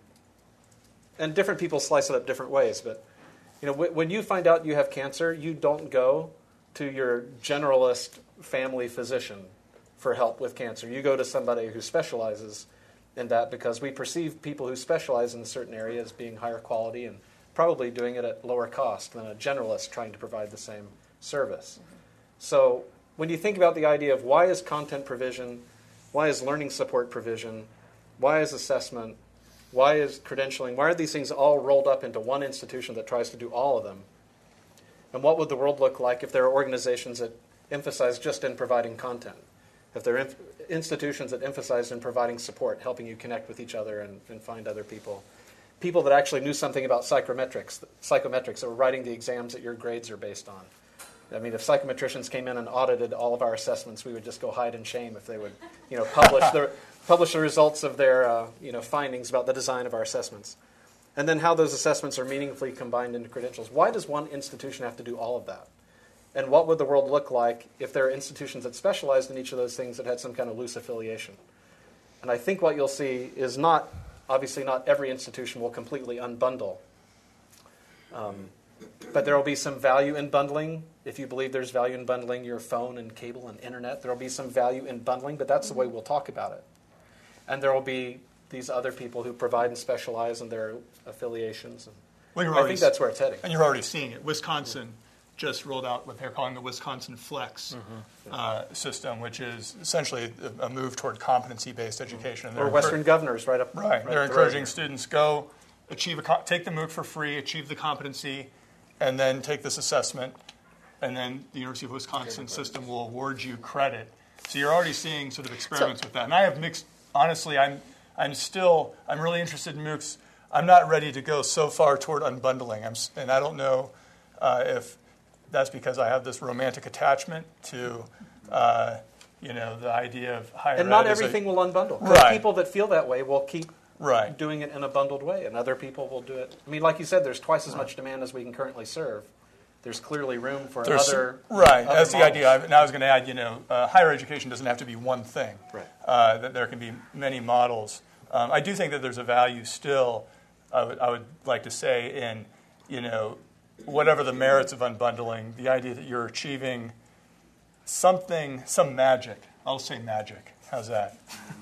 and different people slice it up different ways, but you know, w- when you find out you have cancer, you don't go to your generalist family physician for help with cancer. You go to somebody who specializes in that, because we perceive people who specialize in a certain area as being higher quality and probably doing it at lower cost than a generalist trying to provide the same service. Mm-hmm. So when you think about the idea of why is content provision, why is learning support provision, why is assessment, why is credentialing, why are these things all rolled up into one institution that tries to do all of them? And what would the world look like if there are organizations that emphasize just in providing content? If there are inf- institutions that emphasize in providing support, helping you connect with each other and, and find other people. People that actually knew something about psychometrics, psychometrics, that were writing the exams that your grades are based on. I mean, if psychometricians came in and audited all of our assessments, we would just go hide in shame if they would, you know, publish the publish the results of their, uh, you know, findings about the design of our assessments. And then how those assessments are meaningfully combined into credentials. Why does one institution have to do all of that? And what would the world look like if there are institutions that specialized in each of those things that had some kind of loose affiliation? And I think what you'll see is not, obviously not every institution will completely unbundle. Um, but there will be some value in bundling. If you believe there's value in bundling your phone and cable and internet, there will be some value in bundling, but that's the way we'll talk about it. And there will be these other people who provide and specialize in their affiliations. And well, you're I already, think that's where it's heading. And you're already seeing it. Wisconsin mm-hmm. just rolled out what they're calling the Wisconsin Flex mm-hmm. uh, system, which is essentially a, a move toward competency-based education. Or Western governors, right up. Right. right they're encouraging students go achieve a take the MOOC for free, achieve the competency, and then take this assessment, and then the University of Wisconsin system will award you credit. So you're already seeing sort of experiments so, with that. And I have mixed. Honestly, I'm I'm still I'm really interested in MOOCs. I'm not ready to go so far toward unbundling. I'm and I don't know uh, if. that's because I have this romantic attachment to, uh, you know, the idea of higher ed. And not as a- everything will unbundle. 'Cause Right. People that feel that way will keep Right. doing it in a bundled way, and other people will do it. I mean, like you said, there's twice as much demand as we can currently serve. There's clearly room for There's- other right. other That's the models. idea. I- And I was going to add, you know, uh, higher education doesn't have to be one thing. Right. Uh, that there can be many models. Um, I do think that there's a value still. I would, I would like to say in, you know, whatever the merits of unbundling, the idea that you're achieving something, some magic. I'll say magic. How's that?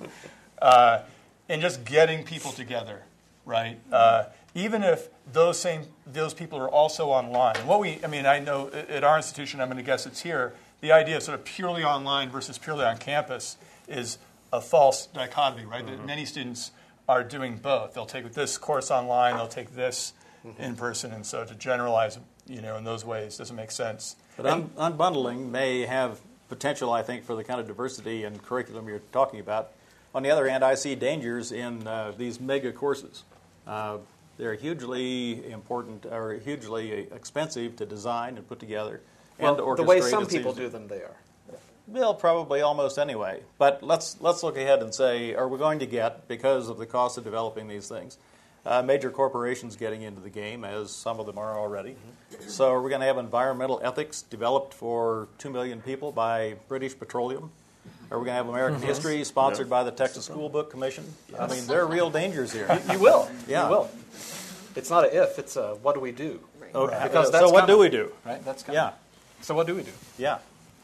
uh, and just getting people together, right? Uh, even if those same those people are also online. And what we, I mean, I know at our institution, I'm going to guess it's here. The idea of sort of purely online versus purely on campus is a false dichotomy, right? Mm-hmm. That many students are doing both. They'll take this course online, they'll take this mm-hmm. in person, and so to generalize, you know, in those ways doesn't make sense. But un- unbundling may have potential, I think, for the kind of diversity and curriculum you're talking about. On the other hand, I see dangers in uh, these mega courses. Uh, they're hugely important or hugely expensive to design and put together Well, and orchestrate. the way some it people seems- do them, they are. Well, probably almost anyway. But let's let's look ahead and say, are we going to get, because of the cost of developing these things, uh, major corporations getting into the game, as some of them are already? Mm-hmm. So are we going to have environmental ethics developed for two million people by British Petroleum? Are we going to have American mm-hmm. history sponsored yeah. by the Texas School Book Commission? Yes. I mean, there are real dangers here. You, you will. Yeah. You will. It's not a if, it's a what do we do? Right. Okay. Because so that's what coming, do we do? Right? That's coming. Yeah. So what do we do? Yeah.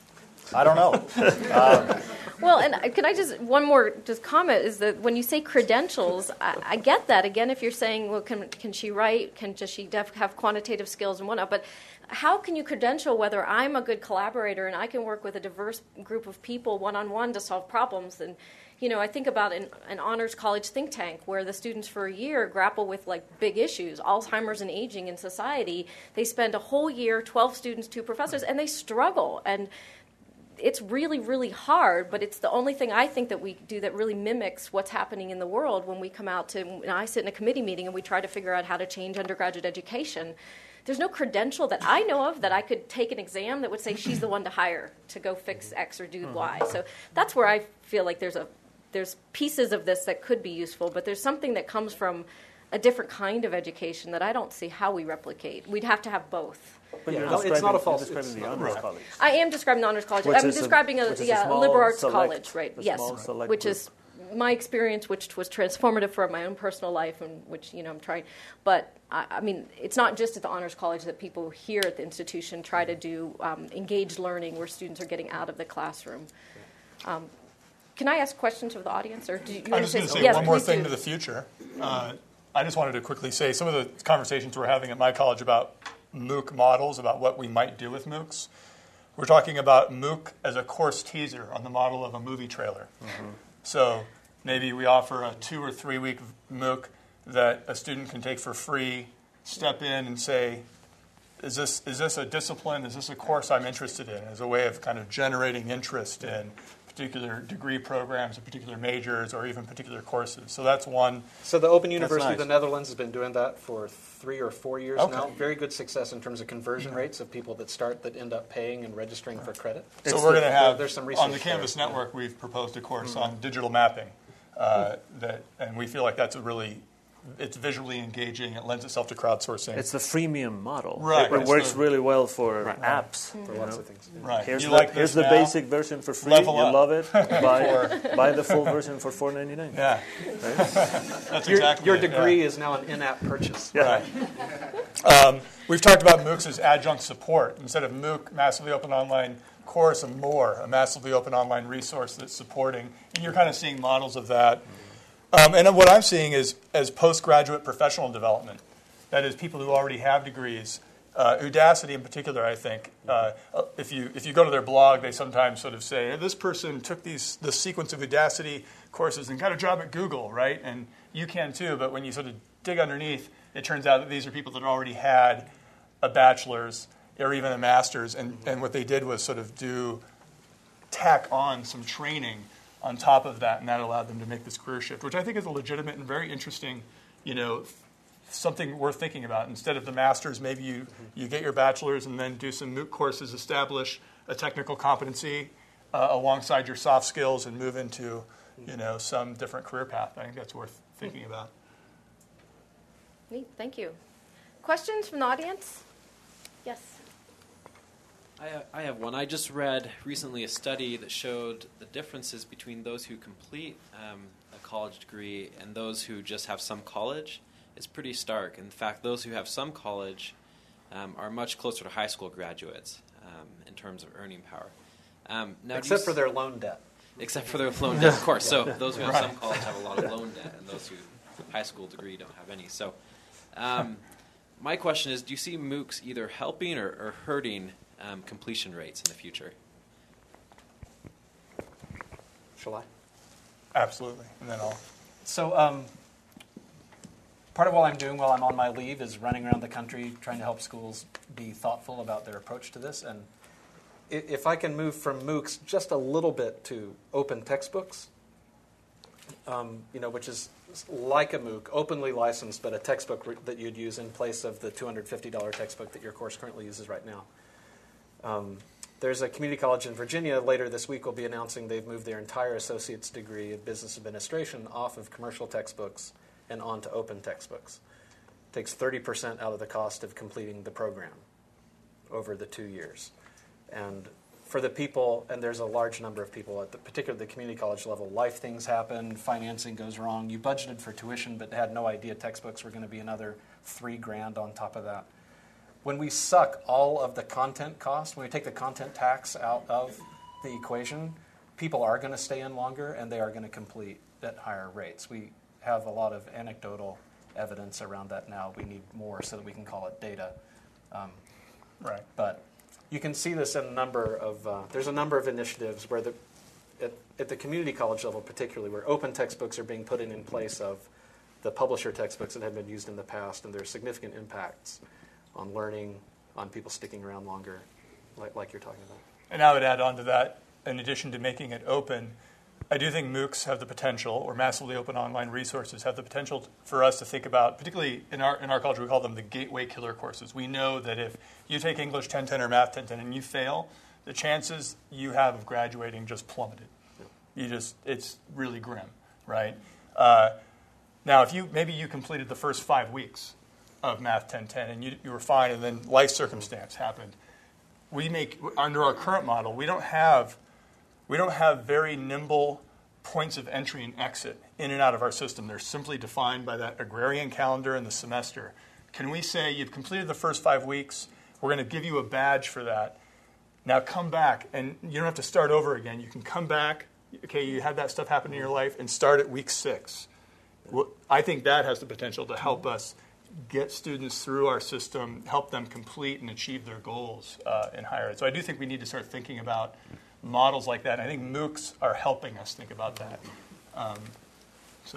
I don't know. uh, Well, and can I just, one more just comment is that when you say credentials, I, I get that. Again, if you're saying, well, can, can she write? Can does she def- have quantitative skills and whatnot? But how can you credential whether I'm a good collaborator and I can work with a diverse group of people one-on-one to solve problems? And, you know, I think about an, an honors college think tank where the students for a year grapple with, like, big issues, Alzheimer's and aging in society. They spend a whole year, twelve students, two professors, and they struggle. And it's really, really hard, but it's the only thing I think that we do that really mimics what's happening in the world when we come out to, and I sit in a committee meeting and we try to figure out how to change undergraduate education. There's no credential that I know of that I could take an exam that would say she's the one to hire to go fix X or do Y. So that's where I feel like there's a there's pieces of this that could be useful, but there's something that comes from a different kind of education that I don't see how we replicate. We'd have to have both. But Yeah, you're no, it's describing, not a false- you're describing it's the not honors right. college. I am describing the honors college. Which I'm is a- describing a, which is a yeah, small liberal arts select- college, right? a Yes, small select which group. is my experience, which was transformative for my own personal life, and which, you know, I'm trying. But I, I mean, it's not just at the honors college that people here at the institution try to do um, engaged learning, where students are getting out of the classroom. Um, can I ask questions of the audience, or do you? I'm just going to say yes, one more please thing do. to the future. Uh, I just wanted to quickly say some of the conversations we're having at my college about MOOC models, about what we might do with MOOCs. We're talking about MOOC as a course teaser on the model of a movie trailer. Mm-hmm. So maybe we offer a two or three week MOOC that a student can take for free, step in and say, is this is this a discipline, is this a course I'm interested in, as a way of kind of generating interest in particular degree programs or particular majors or even particular courses. So that's one. So the Open University nice. of the Netherlands has been doing that for three or four years Okay. now. Very good success in terms of conversion rates of people that start that end up paying and registering for credit. So It's we're the- going to have, there's some on research the Canvas there. Network, we've proposed a course on digital mapping. Uh, that, and we feel like that's a really, it's visually engaging. It lends itself to crowdsourcing. It's the freemium model. Right. It, it It's works the- really well for Right. apps. For you lots know. of things. right. Here's you the, like here's this the now? basic version for free. Level you up. love it. Buy, buy the full version for four ninety-nine. Yeah, Right? that's Your, exactly your it, degree yeah. is now an in-app purchase. Right. Um, we've talked about MOOCs as adjunct support. Instead of MOOC, massively open online course, a more, a massively open online resource that's supporting. And you're kind of seeing models of that. Um, and what I'm seeing is as postgraduate professional development. That is, people who already have degrees. Uh, Udacity in particular, I think, uh, if you if you go to their blog, they sometimes sort of say, hey, this person took these this sequence of Udacity courses and got a job at Google, right? And you can too, but when you sort of dig underneath, it turns out that these are people that already had a bachelor's or even a master's, and, and what they did was sort of do, tack on some training on top of that, and that allowed them to make this career shift, which I think is a legitimate and very interesting, you know, something worth thinking about. Instead of the master's, maybe you, you get your bachelor's and then do some MOOC courses, establish a technical competency uh, alongside your soft skills, and move into, you know, some different career path. I think that's worth thinking about. Neat, thank you. Questions from the audience? Yes. I, I have one. I just read recently a study that showed the differences between those who complete um, a college degree and those who just have some college. It's pretty stark. In fact, those who have some college um, are much closer to high school graduates um, in terms of earning power. Um, now Except for their loan debt. Except for their loan debt, of course. So those who have some college have a lot of loan debt, and those who high school degree don't have any. So um, my question is, do you see MOOCs either helping or, or hurting um, completion rates in the future? Shall I? Absolutely. And then I'll... So um, part of what I'm doing while I'm on my leave is running around the country trying to help schools be thoughtful about their approach to this. And if I can move from MOOCs just a little bit to open textbooks, um, you know, which is like a MOOC, openly licensed, but a textbook re- that you'd use in place of the two hundred fifty dollars textbook that your course currently uses right now. Um, there's a community college in Virginia later this week will be announcing they've moved their entire associate's degree in business administration off of commercial textbooks and onto open textbooks. It takes thirty percent out of the cost of completing the program over the two years. And for the people, and there's a large number of people at the particularly the community college level, life things happen, financing goes wrong. You budgeted for tuition but had no idea textbooks were going to be another three grand on top of that. When we suck all of the content cost, when we take the content tax out of the equation, people are going to stay in longer and they are going to complete at higher rates. We have a lot of anecdotal evidence around that now. We need more so that we can call it data. Um, Right. But you can see this in a number of, uh, there's a number of initiatives where the, at, at the community college level particularly, where open textbooks are being put in in place of the publisher textbooks that have been used in the past, and there are significant impacts on learning, on people sticking around longer, like, like you're talking about. And I would add on to that, in addition to making it open, I do think MOOCs have the potential, or massively open online resources have the potential for us to think about, particularly in our in our culture, we call them the gateway killer courses. We know that if you take English ten ten or Math ten ten and you fail, the chances you have of graduating just plummeted. You just, it's really grim, right? Uh, now, if you maybe you completed the first five weeks of Math ten ten and you, you were fine, and then life circumstance happened. We make, under our current model, we don't have we don't have very nimble points of entry and exit in and out of our system. They're simply defined by that agrarian calendar and the semester. Can we say you've completed the first five weeks, we're going to give you a badge for that. Now come back, and you don't have to start over again. You can come back, okay, you had that stuff happen in your life, and start at week six. Well, I think that has the potential to help us get students through our system, help them complete and achieve their goals uh, in higher ed. So I do think we need to start thinking about models like that. I think MOOCs are helping us think about that. Um, so,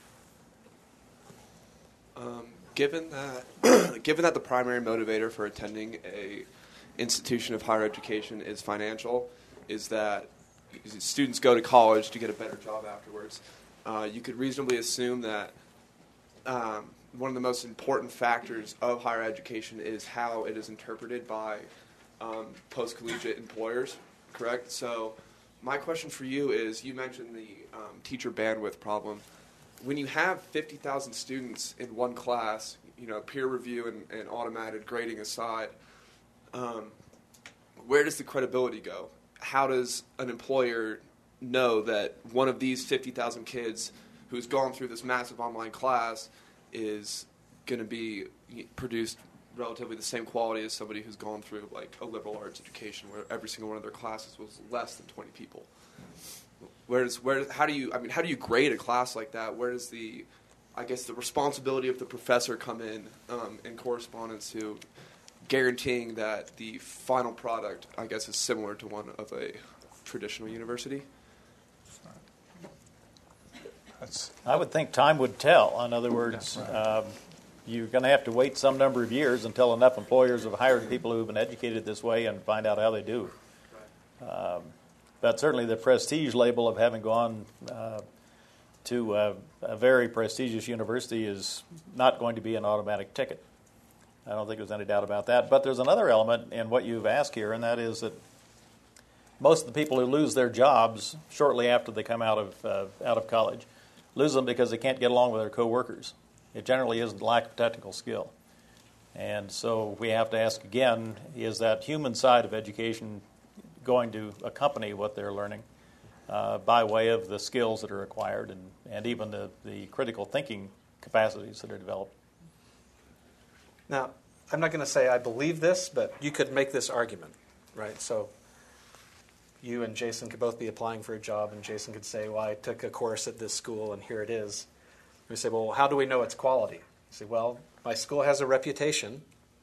um, given that, given that the primary motivator for attending a institution of higher education is financial, is that students go to college to get a better job afterwards, uh, you could reasonably assume that um, one of the most important factors of higher education is how it is interpreted by um, post-collegiate employers. Correct? So my question for you is, you mentioned the um, teacher bandwidth problem. When you have fifty thousand students in one class, you know, peer review and, and automated grading aside, um, where does the credibility go? How does an employer know that one of these fifty thousand kids who's gone through this massive online class is going to be produced relatively the same quality as somebody who's gone through like a liberal arts education where every single one of their classes was less than twenty people? Where does where how do you I mean how do you grade a class like that? Where does the I guess the responsibility of the professor come in um, in correspondence to guaranteeing that the final product, I guess, is similar to one of a traditional university? That's, I would think time would tell. In other words, um, you're going to have to wait some number of years until enough employers have hired people who have been educated this way and find out how they do. Um, but certainly the prestige label of having gone uh, to uh, a very prestigious university is not going to be an automatic ticket. I don't think there's any doubt about that. But there's another element in what you've asked here, and that is that most of the people who lose their jobs shortly after they come out of uh, out of college lose them because they can't get along with their coworkers. It generally isn't lack of technical skill. And so we have to ask again, is that human side of education going to accompany what they're learning uh, by way of the skills that are acquired and, and even the, the critical thinking capacities that are developed? Now, I'm not going to say I believe this, but you could make this argument, right? So you and Jason could both be applying for a job, and Jason could say, well, I took a course at this school, and here it is. We say, well, how do we know it's quality? You say, well, my school has a reputation,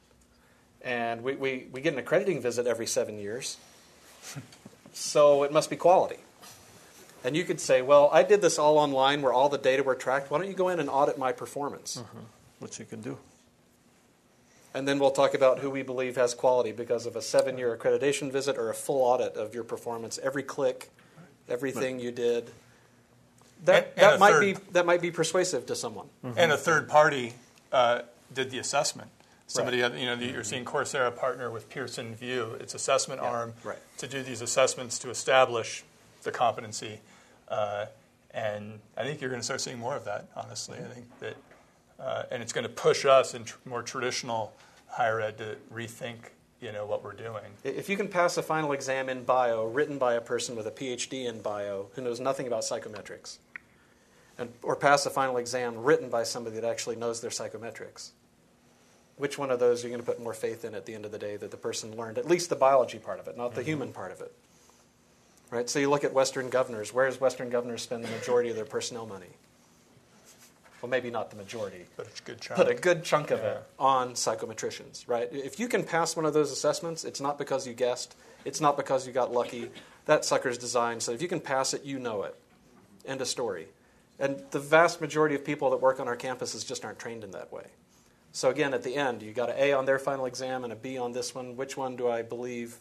and we, we, we get an accrediting visit every seven years, so it must be quality. And you could say, well, I did this all online where all the data were tracked. Why don't you go in and audit my performance? Mm-hmm. Which you can do. And then we'll talk about who we believe has quality because of a seven-year accreditation visit or a full audit of your performance, every click, everything you did. That, And- and that, a might third- be, that might be persuasive to someone. Mm-hmm. And a third party uh, did the assessment. Somebody, right. you know, you're seeing Coursera partner with Pearson VUE, its assessment yeah, arm, right. to do these assessments to establish the competency. Uh, and I think you're going to start seeing more of that, honestly. Mm-hmm. I think that, uh, and it's going to push us in tr- more traditional higher ed to rethink, you know, what we're doing. If you can pass a final exam in bio written by a person with a P H D in bio who knows nothing about psychometrics, and, or pass a final exam written by somebody that actually knows their psychometrics, which one of those are you going to put more faith in at the end of the day that the person learned at least the biology part of it, not the mm-hmm. human part of it? Right? So you look at Western governors. Where does Western governors spend the majority of their personnel money? Well, maybe not the majority, but it's a good chunk. But a good chunk of yeah. it on psychometricians, right? If you can pass one of those assessments, it's not because you guessed. It's not because you got lucky. That sucker's designed. So if you can pass it, you know it. End of story. And the vast majority of people that work on our campuses just aren't trained in that way. So again, at the end, you got an A on their final exam and a B on this one. Which one do I believe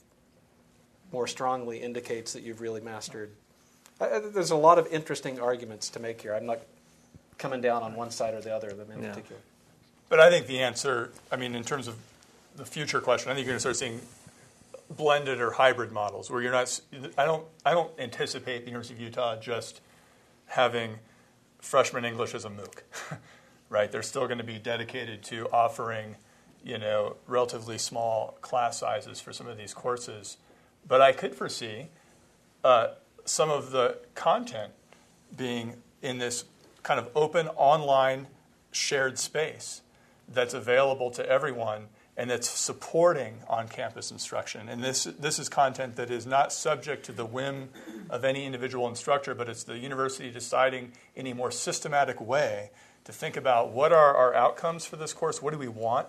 more strongly indicates that you've really mastered? I, there's a lot of interesting arguments to make here. I'm not coming down on one side or the other of them in yeah. particular. But I think the answer, I mean, in terms of the future question, I think you're going to start seeing blended or hybrid models where you're not, I don't, I don't anticipate the University of Utah just having freshman English as a MOOC, right? They're still going to be dedicated to offering, you know, relatively small class sizes for some of these courses. But I could foresee uh, some of the content being in this kind of open online shared space that's available to everyone and that's supporting on-campus instruction. And this this is content that is not subject to the whim of any individual instructor, but it's the university deciding in a more systematic way to think about what are our outcomes for this course, what do we want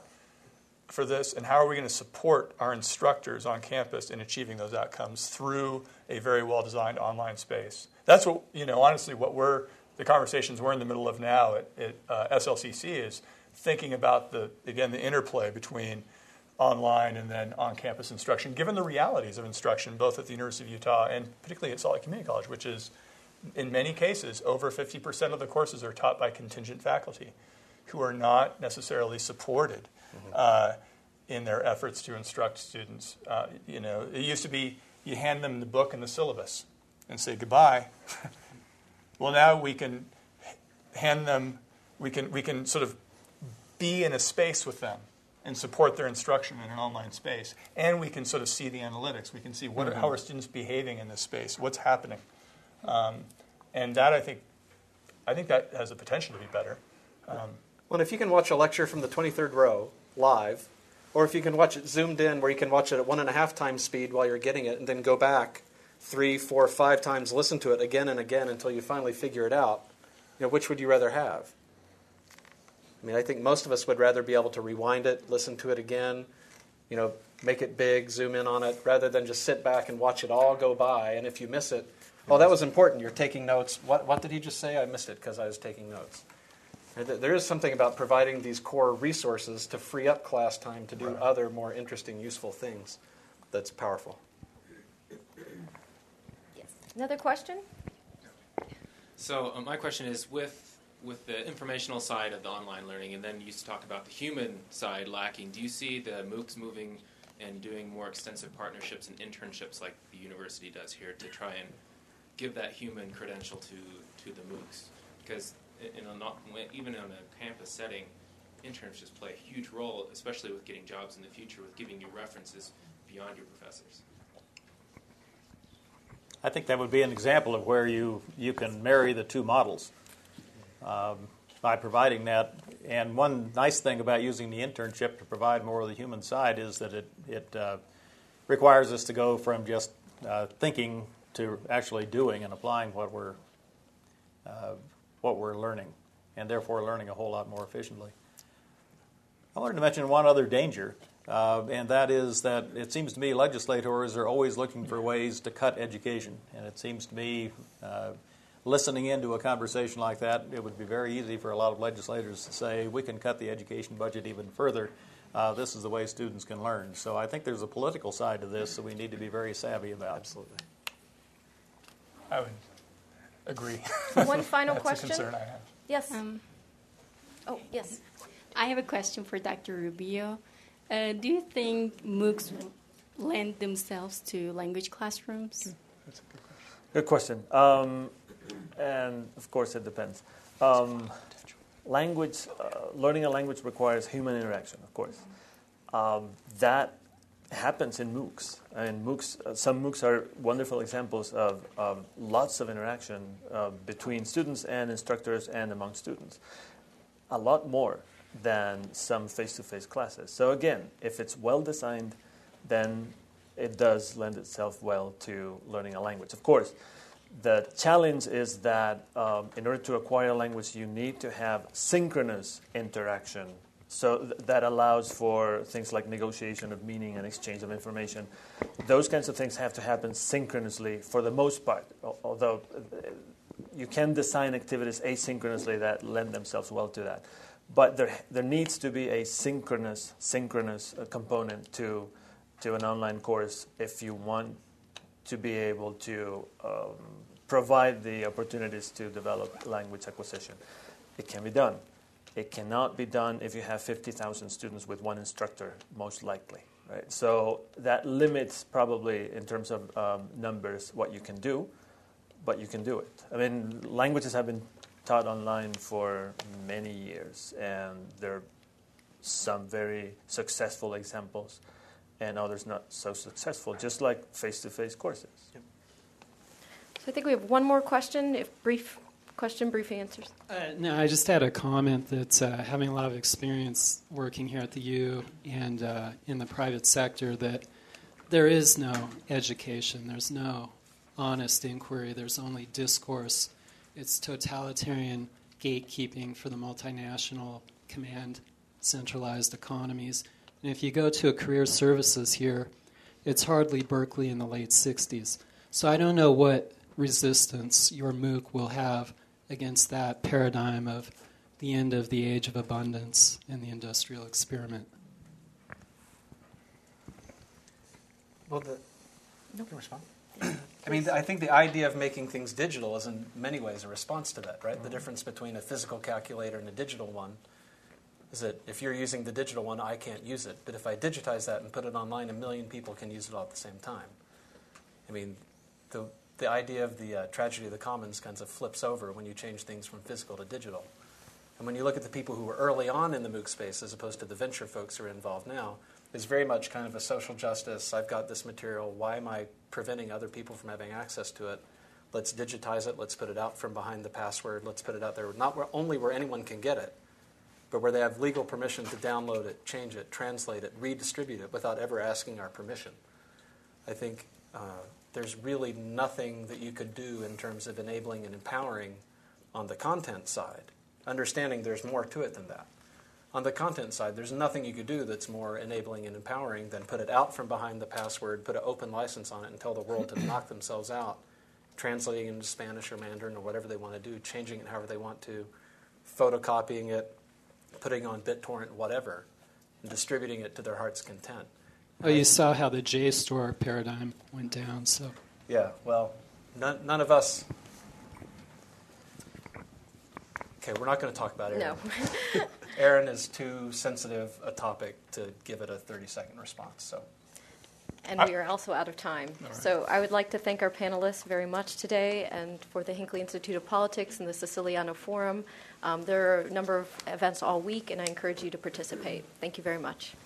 for this, and how are we going to support our instructors on campus in achieving those outcomes through a very well-designed online space. That's what, you know, honestly, what we're, the conversations we're in the middle of now at, at uh, S L C C is thinking about, the again, the interplay between online and then on-campus instruction, given the realities of instruction, both at the University of Utah and particularly at Salt Lake Community College, which is, in many cases, over fifty percent of the courses are taught by contingent faculty who are not necessarily supported mm-hmm. uh, in their efforts to instruct students. Uh, you know, it used to be you hand them the book and the syllabus and say goodbye. Well, now we can hand them, we can we can sort of be in a space with them and support their instruction in an online space. And we can sort of see the analytics. We can see what mm-hmm. how are students behaving in this space, what's happening. Um, and that, I think, I think that has the potential to be better. Um, well, if you can watch a lecture from the twenty-third row live, or if you can watch it zoomed in where you can watch it at one and a half times speed while you're getting it and then go back three, four, five times, listen to it again and again until you finally figure it out, you know, which would you rather have? I mean, I think most of us would rather be able to rewind it, listen to it again, you know, make it big, zoom in on it, rather than just sit back and watch it all go by. And if you miss it, oh, that was important. You're taking notes. What, what did he just say? I missed it because I was taking notes. There is something about providing these core resources to free up class time to do right. other more interesting, useful things that's powerful. Yes. Another question? So uh, my question is, with with the informational side of the online learning, and then you used to talk about the human side lacking, do you see the MOOCs moving and doing more extensive partnerships and internships like the university does here to try and give that human credential to, to the MOOCs? Because in a not, even in a campus setting, internships play a huge role, especially with getting jobs in the future, with giving you references beyond your professors. I think that would be an example of where you, you can marry the two models um, by providing that. And one nice thing about using the internship to provide more of the human side is that it, it uh, requires us to go from just uh, thinking to actually doing and applying what we're, uh, what we're learning, and therefore learning a whole lot more efficiently. I wanted to mention one other danger. Uh, and that is that it seems to me legislators are always looking for ways to cut education. And it seems to me, uh, listening into a conversation like that, it would be very easy for a lot of legislators to say, we can cut the education budget even further. Uh, this is the way students can learn. So I think there's a political side to this that we need to be very savvy about. Absolutely. I would agree. One final That's question. a concern I have. Yes. Um, oh, yes. I have a question for Doctor Rubio. Uh, do you think MOOCs lend themselves to language classrooms? That's a good question. Good question. Um, and of course, it depends. Um, language, uh, learning a language requires human interaction, of course. Um, that happens in MOOCs. And MOOCs, uh, some MOOCs are wonderful examples of, of lots of interaction uh, between students and instructors and among students. A lot more than some face-to-face classes. So again, if it's well designed, then it does lend itself well to learning a language. Of course, the challenge is that um, in order to acquire a language, you need to have synchronous interaction. So th- that allows for things like negotiation of meaning and exchange of information. Those kinds of things have to happen synchronously for the most part, al- although uh, you can design activities asynchronously that lend themselves well to that. But there there needs to be a synchronous synchronous uh, component to to an online course if you want to be able to um, provide the opportunities to develop language acquisition. It can be done. It cannot be done if you have fifty thousand students with one instructor, most likely. Right? So that limits probably in terms of um, numbers what you can do, but you can do it. I mean, languages have been taught online for many years, and there are some very successful examples and others not so successful, just like face-to-face courses. Yep. So I think we have one more question, if brief question, brief answers. Uh, no, I just had a comment that uh, having a lot of experience working here at the U and uh, in the private sector, that there is no education, there's no honest inquiry, there's only discourse. It's totalitarian gatekeeping for the multinational command centralized economies. And if you go to a career services here, it's hardly Berkeley in the late sixties. So I don't know what resistance your MOOC will have against that paradigm of the end of the age of abundance in the industrial experiment. Well, the, no. Can I respond? I mean, I think the idea of making things digital is in many ways a response to that, right? Mm-hmm. The difference between a physical calculator and a digital one is that if you're using the digital one, I can't use it. But if I digitize that and put it online, a million people can use it all at the same time. I mean, the the idea of the uh, tragedy of the commons kind of flips over when you change things from physical to digital. And when you look at the people who were early on in the MOOC space as opposed to the venture folks who are involved now, it's very much kind of a social justice. I've got this material. Why am I preventing other people from having access to it? Let's digitize it. Let's put it out from behind the password. Let's put it out there, not where, only where anyone can get it, but where they have legal permission to download it, change it, translate it, redistribute it without ever asking our permission. I think uh, there's really nothing that you could do in terms of enabling and empowering on the content side, understanding there's more to it than that. On the content side, there's nothing you could do that's more enabling and empowering than put it out from behind the password, put an open license on it, and tell the world to knock themselves out, translating into Spanish or Mandarin or whatever they want to do, changing it however they want to, photocopying it, putting on BitTorrent, whatever, and distributing it to their heart's content. Well, you saw how the JSTOR paradigm went down, so. Yeah, well, none, none of us Okay, we're not going to talk about Aaron. No. Aaron is too sensitive a topic to give it a thirty-second response. So. And we are also out of time. Right. So I would like to thank our panelists very much today, and for the Hinckley Institute of Politics and the Siciliano Forum. Um, there are a number of events all week, and I encourage you to participate. Thank you very much.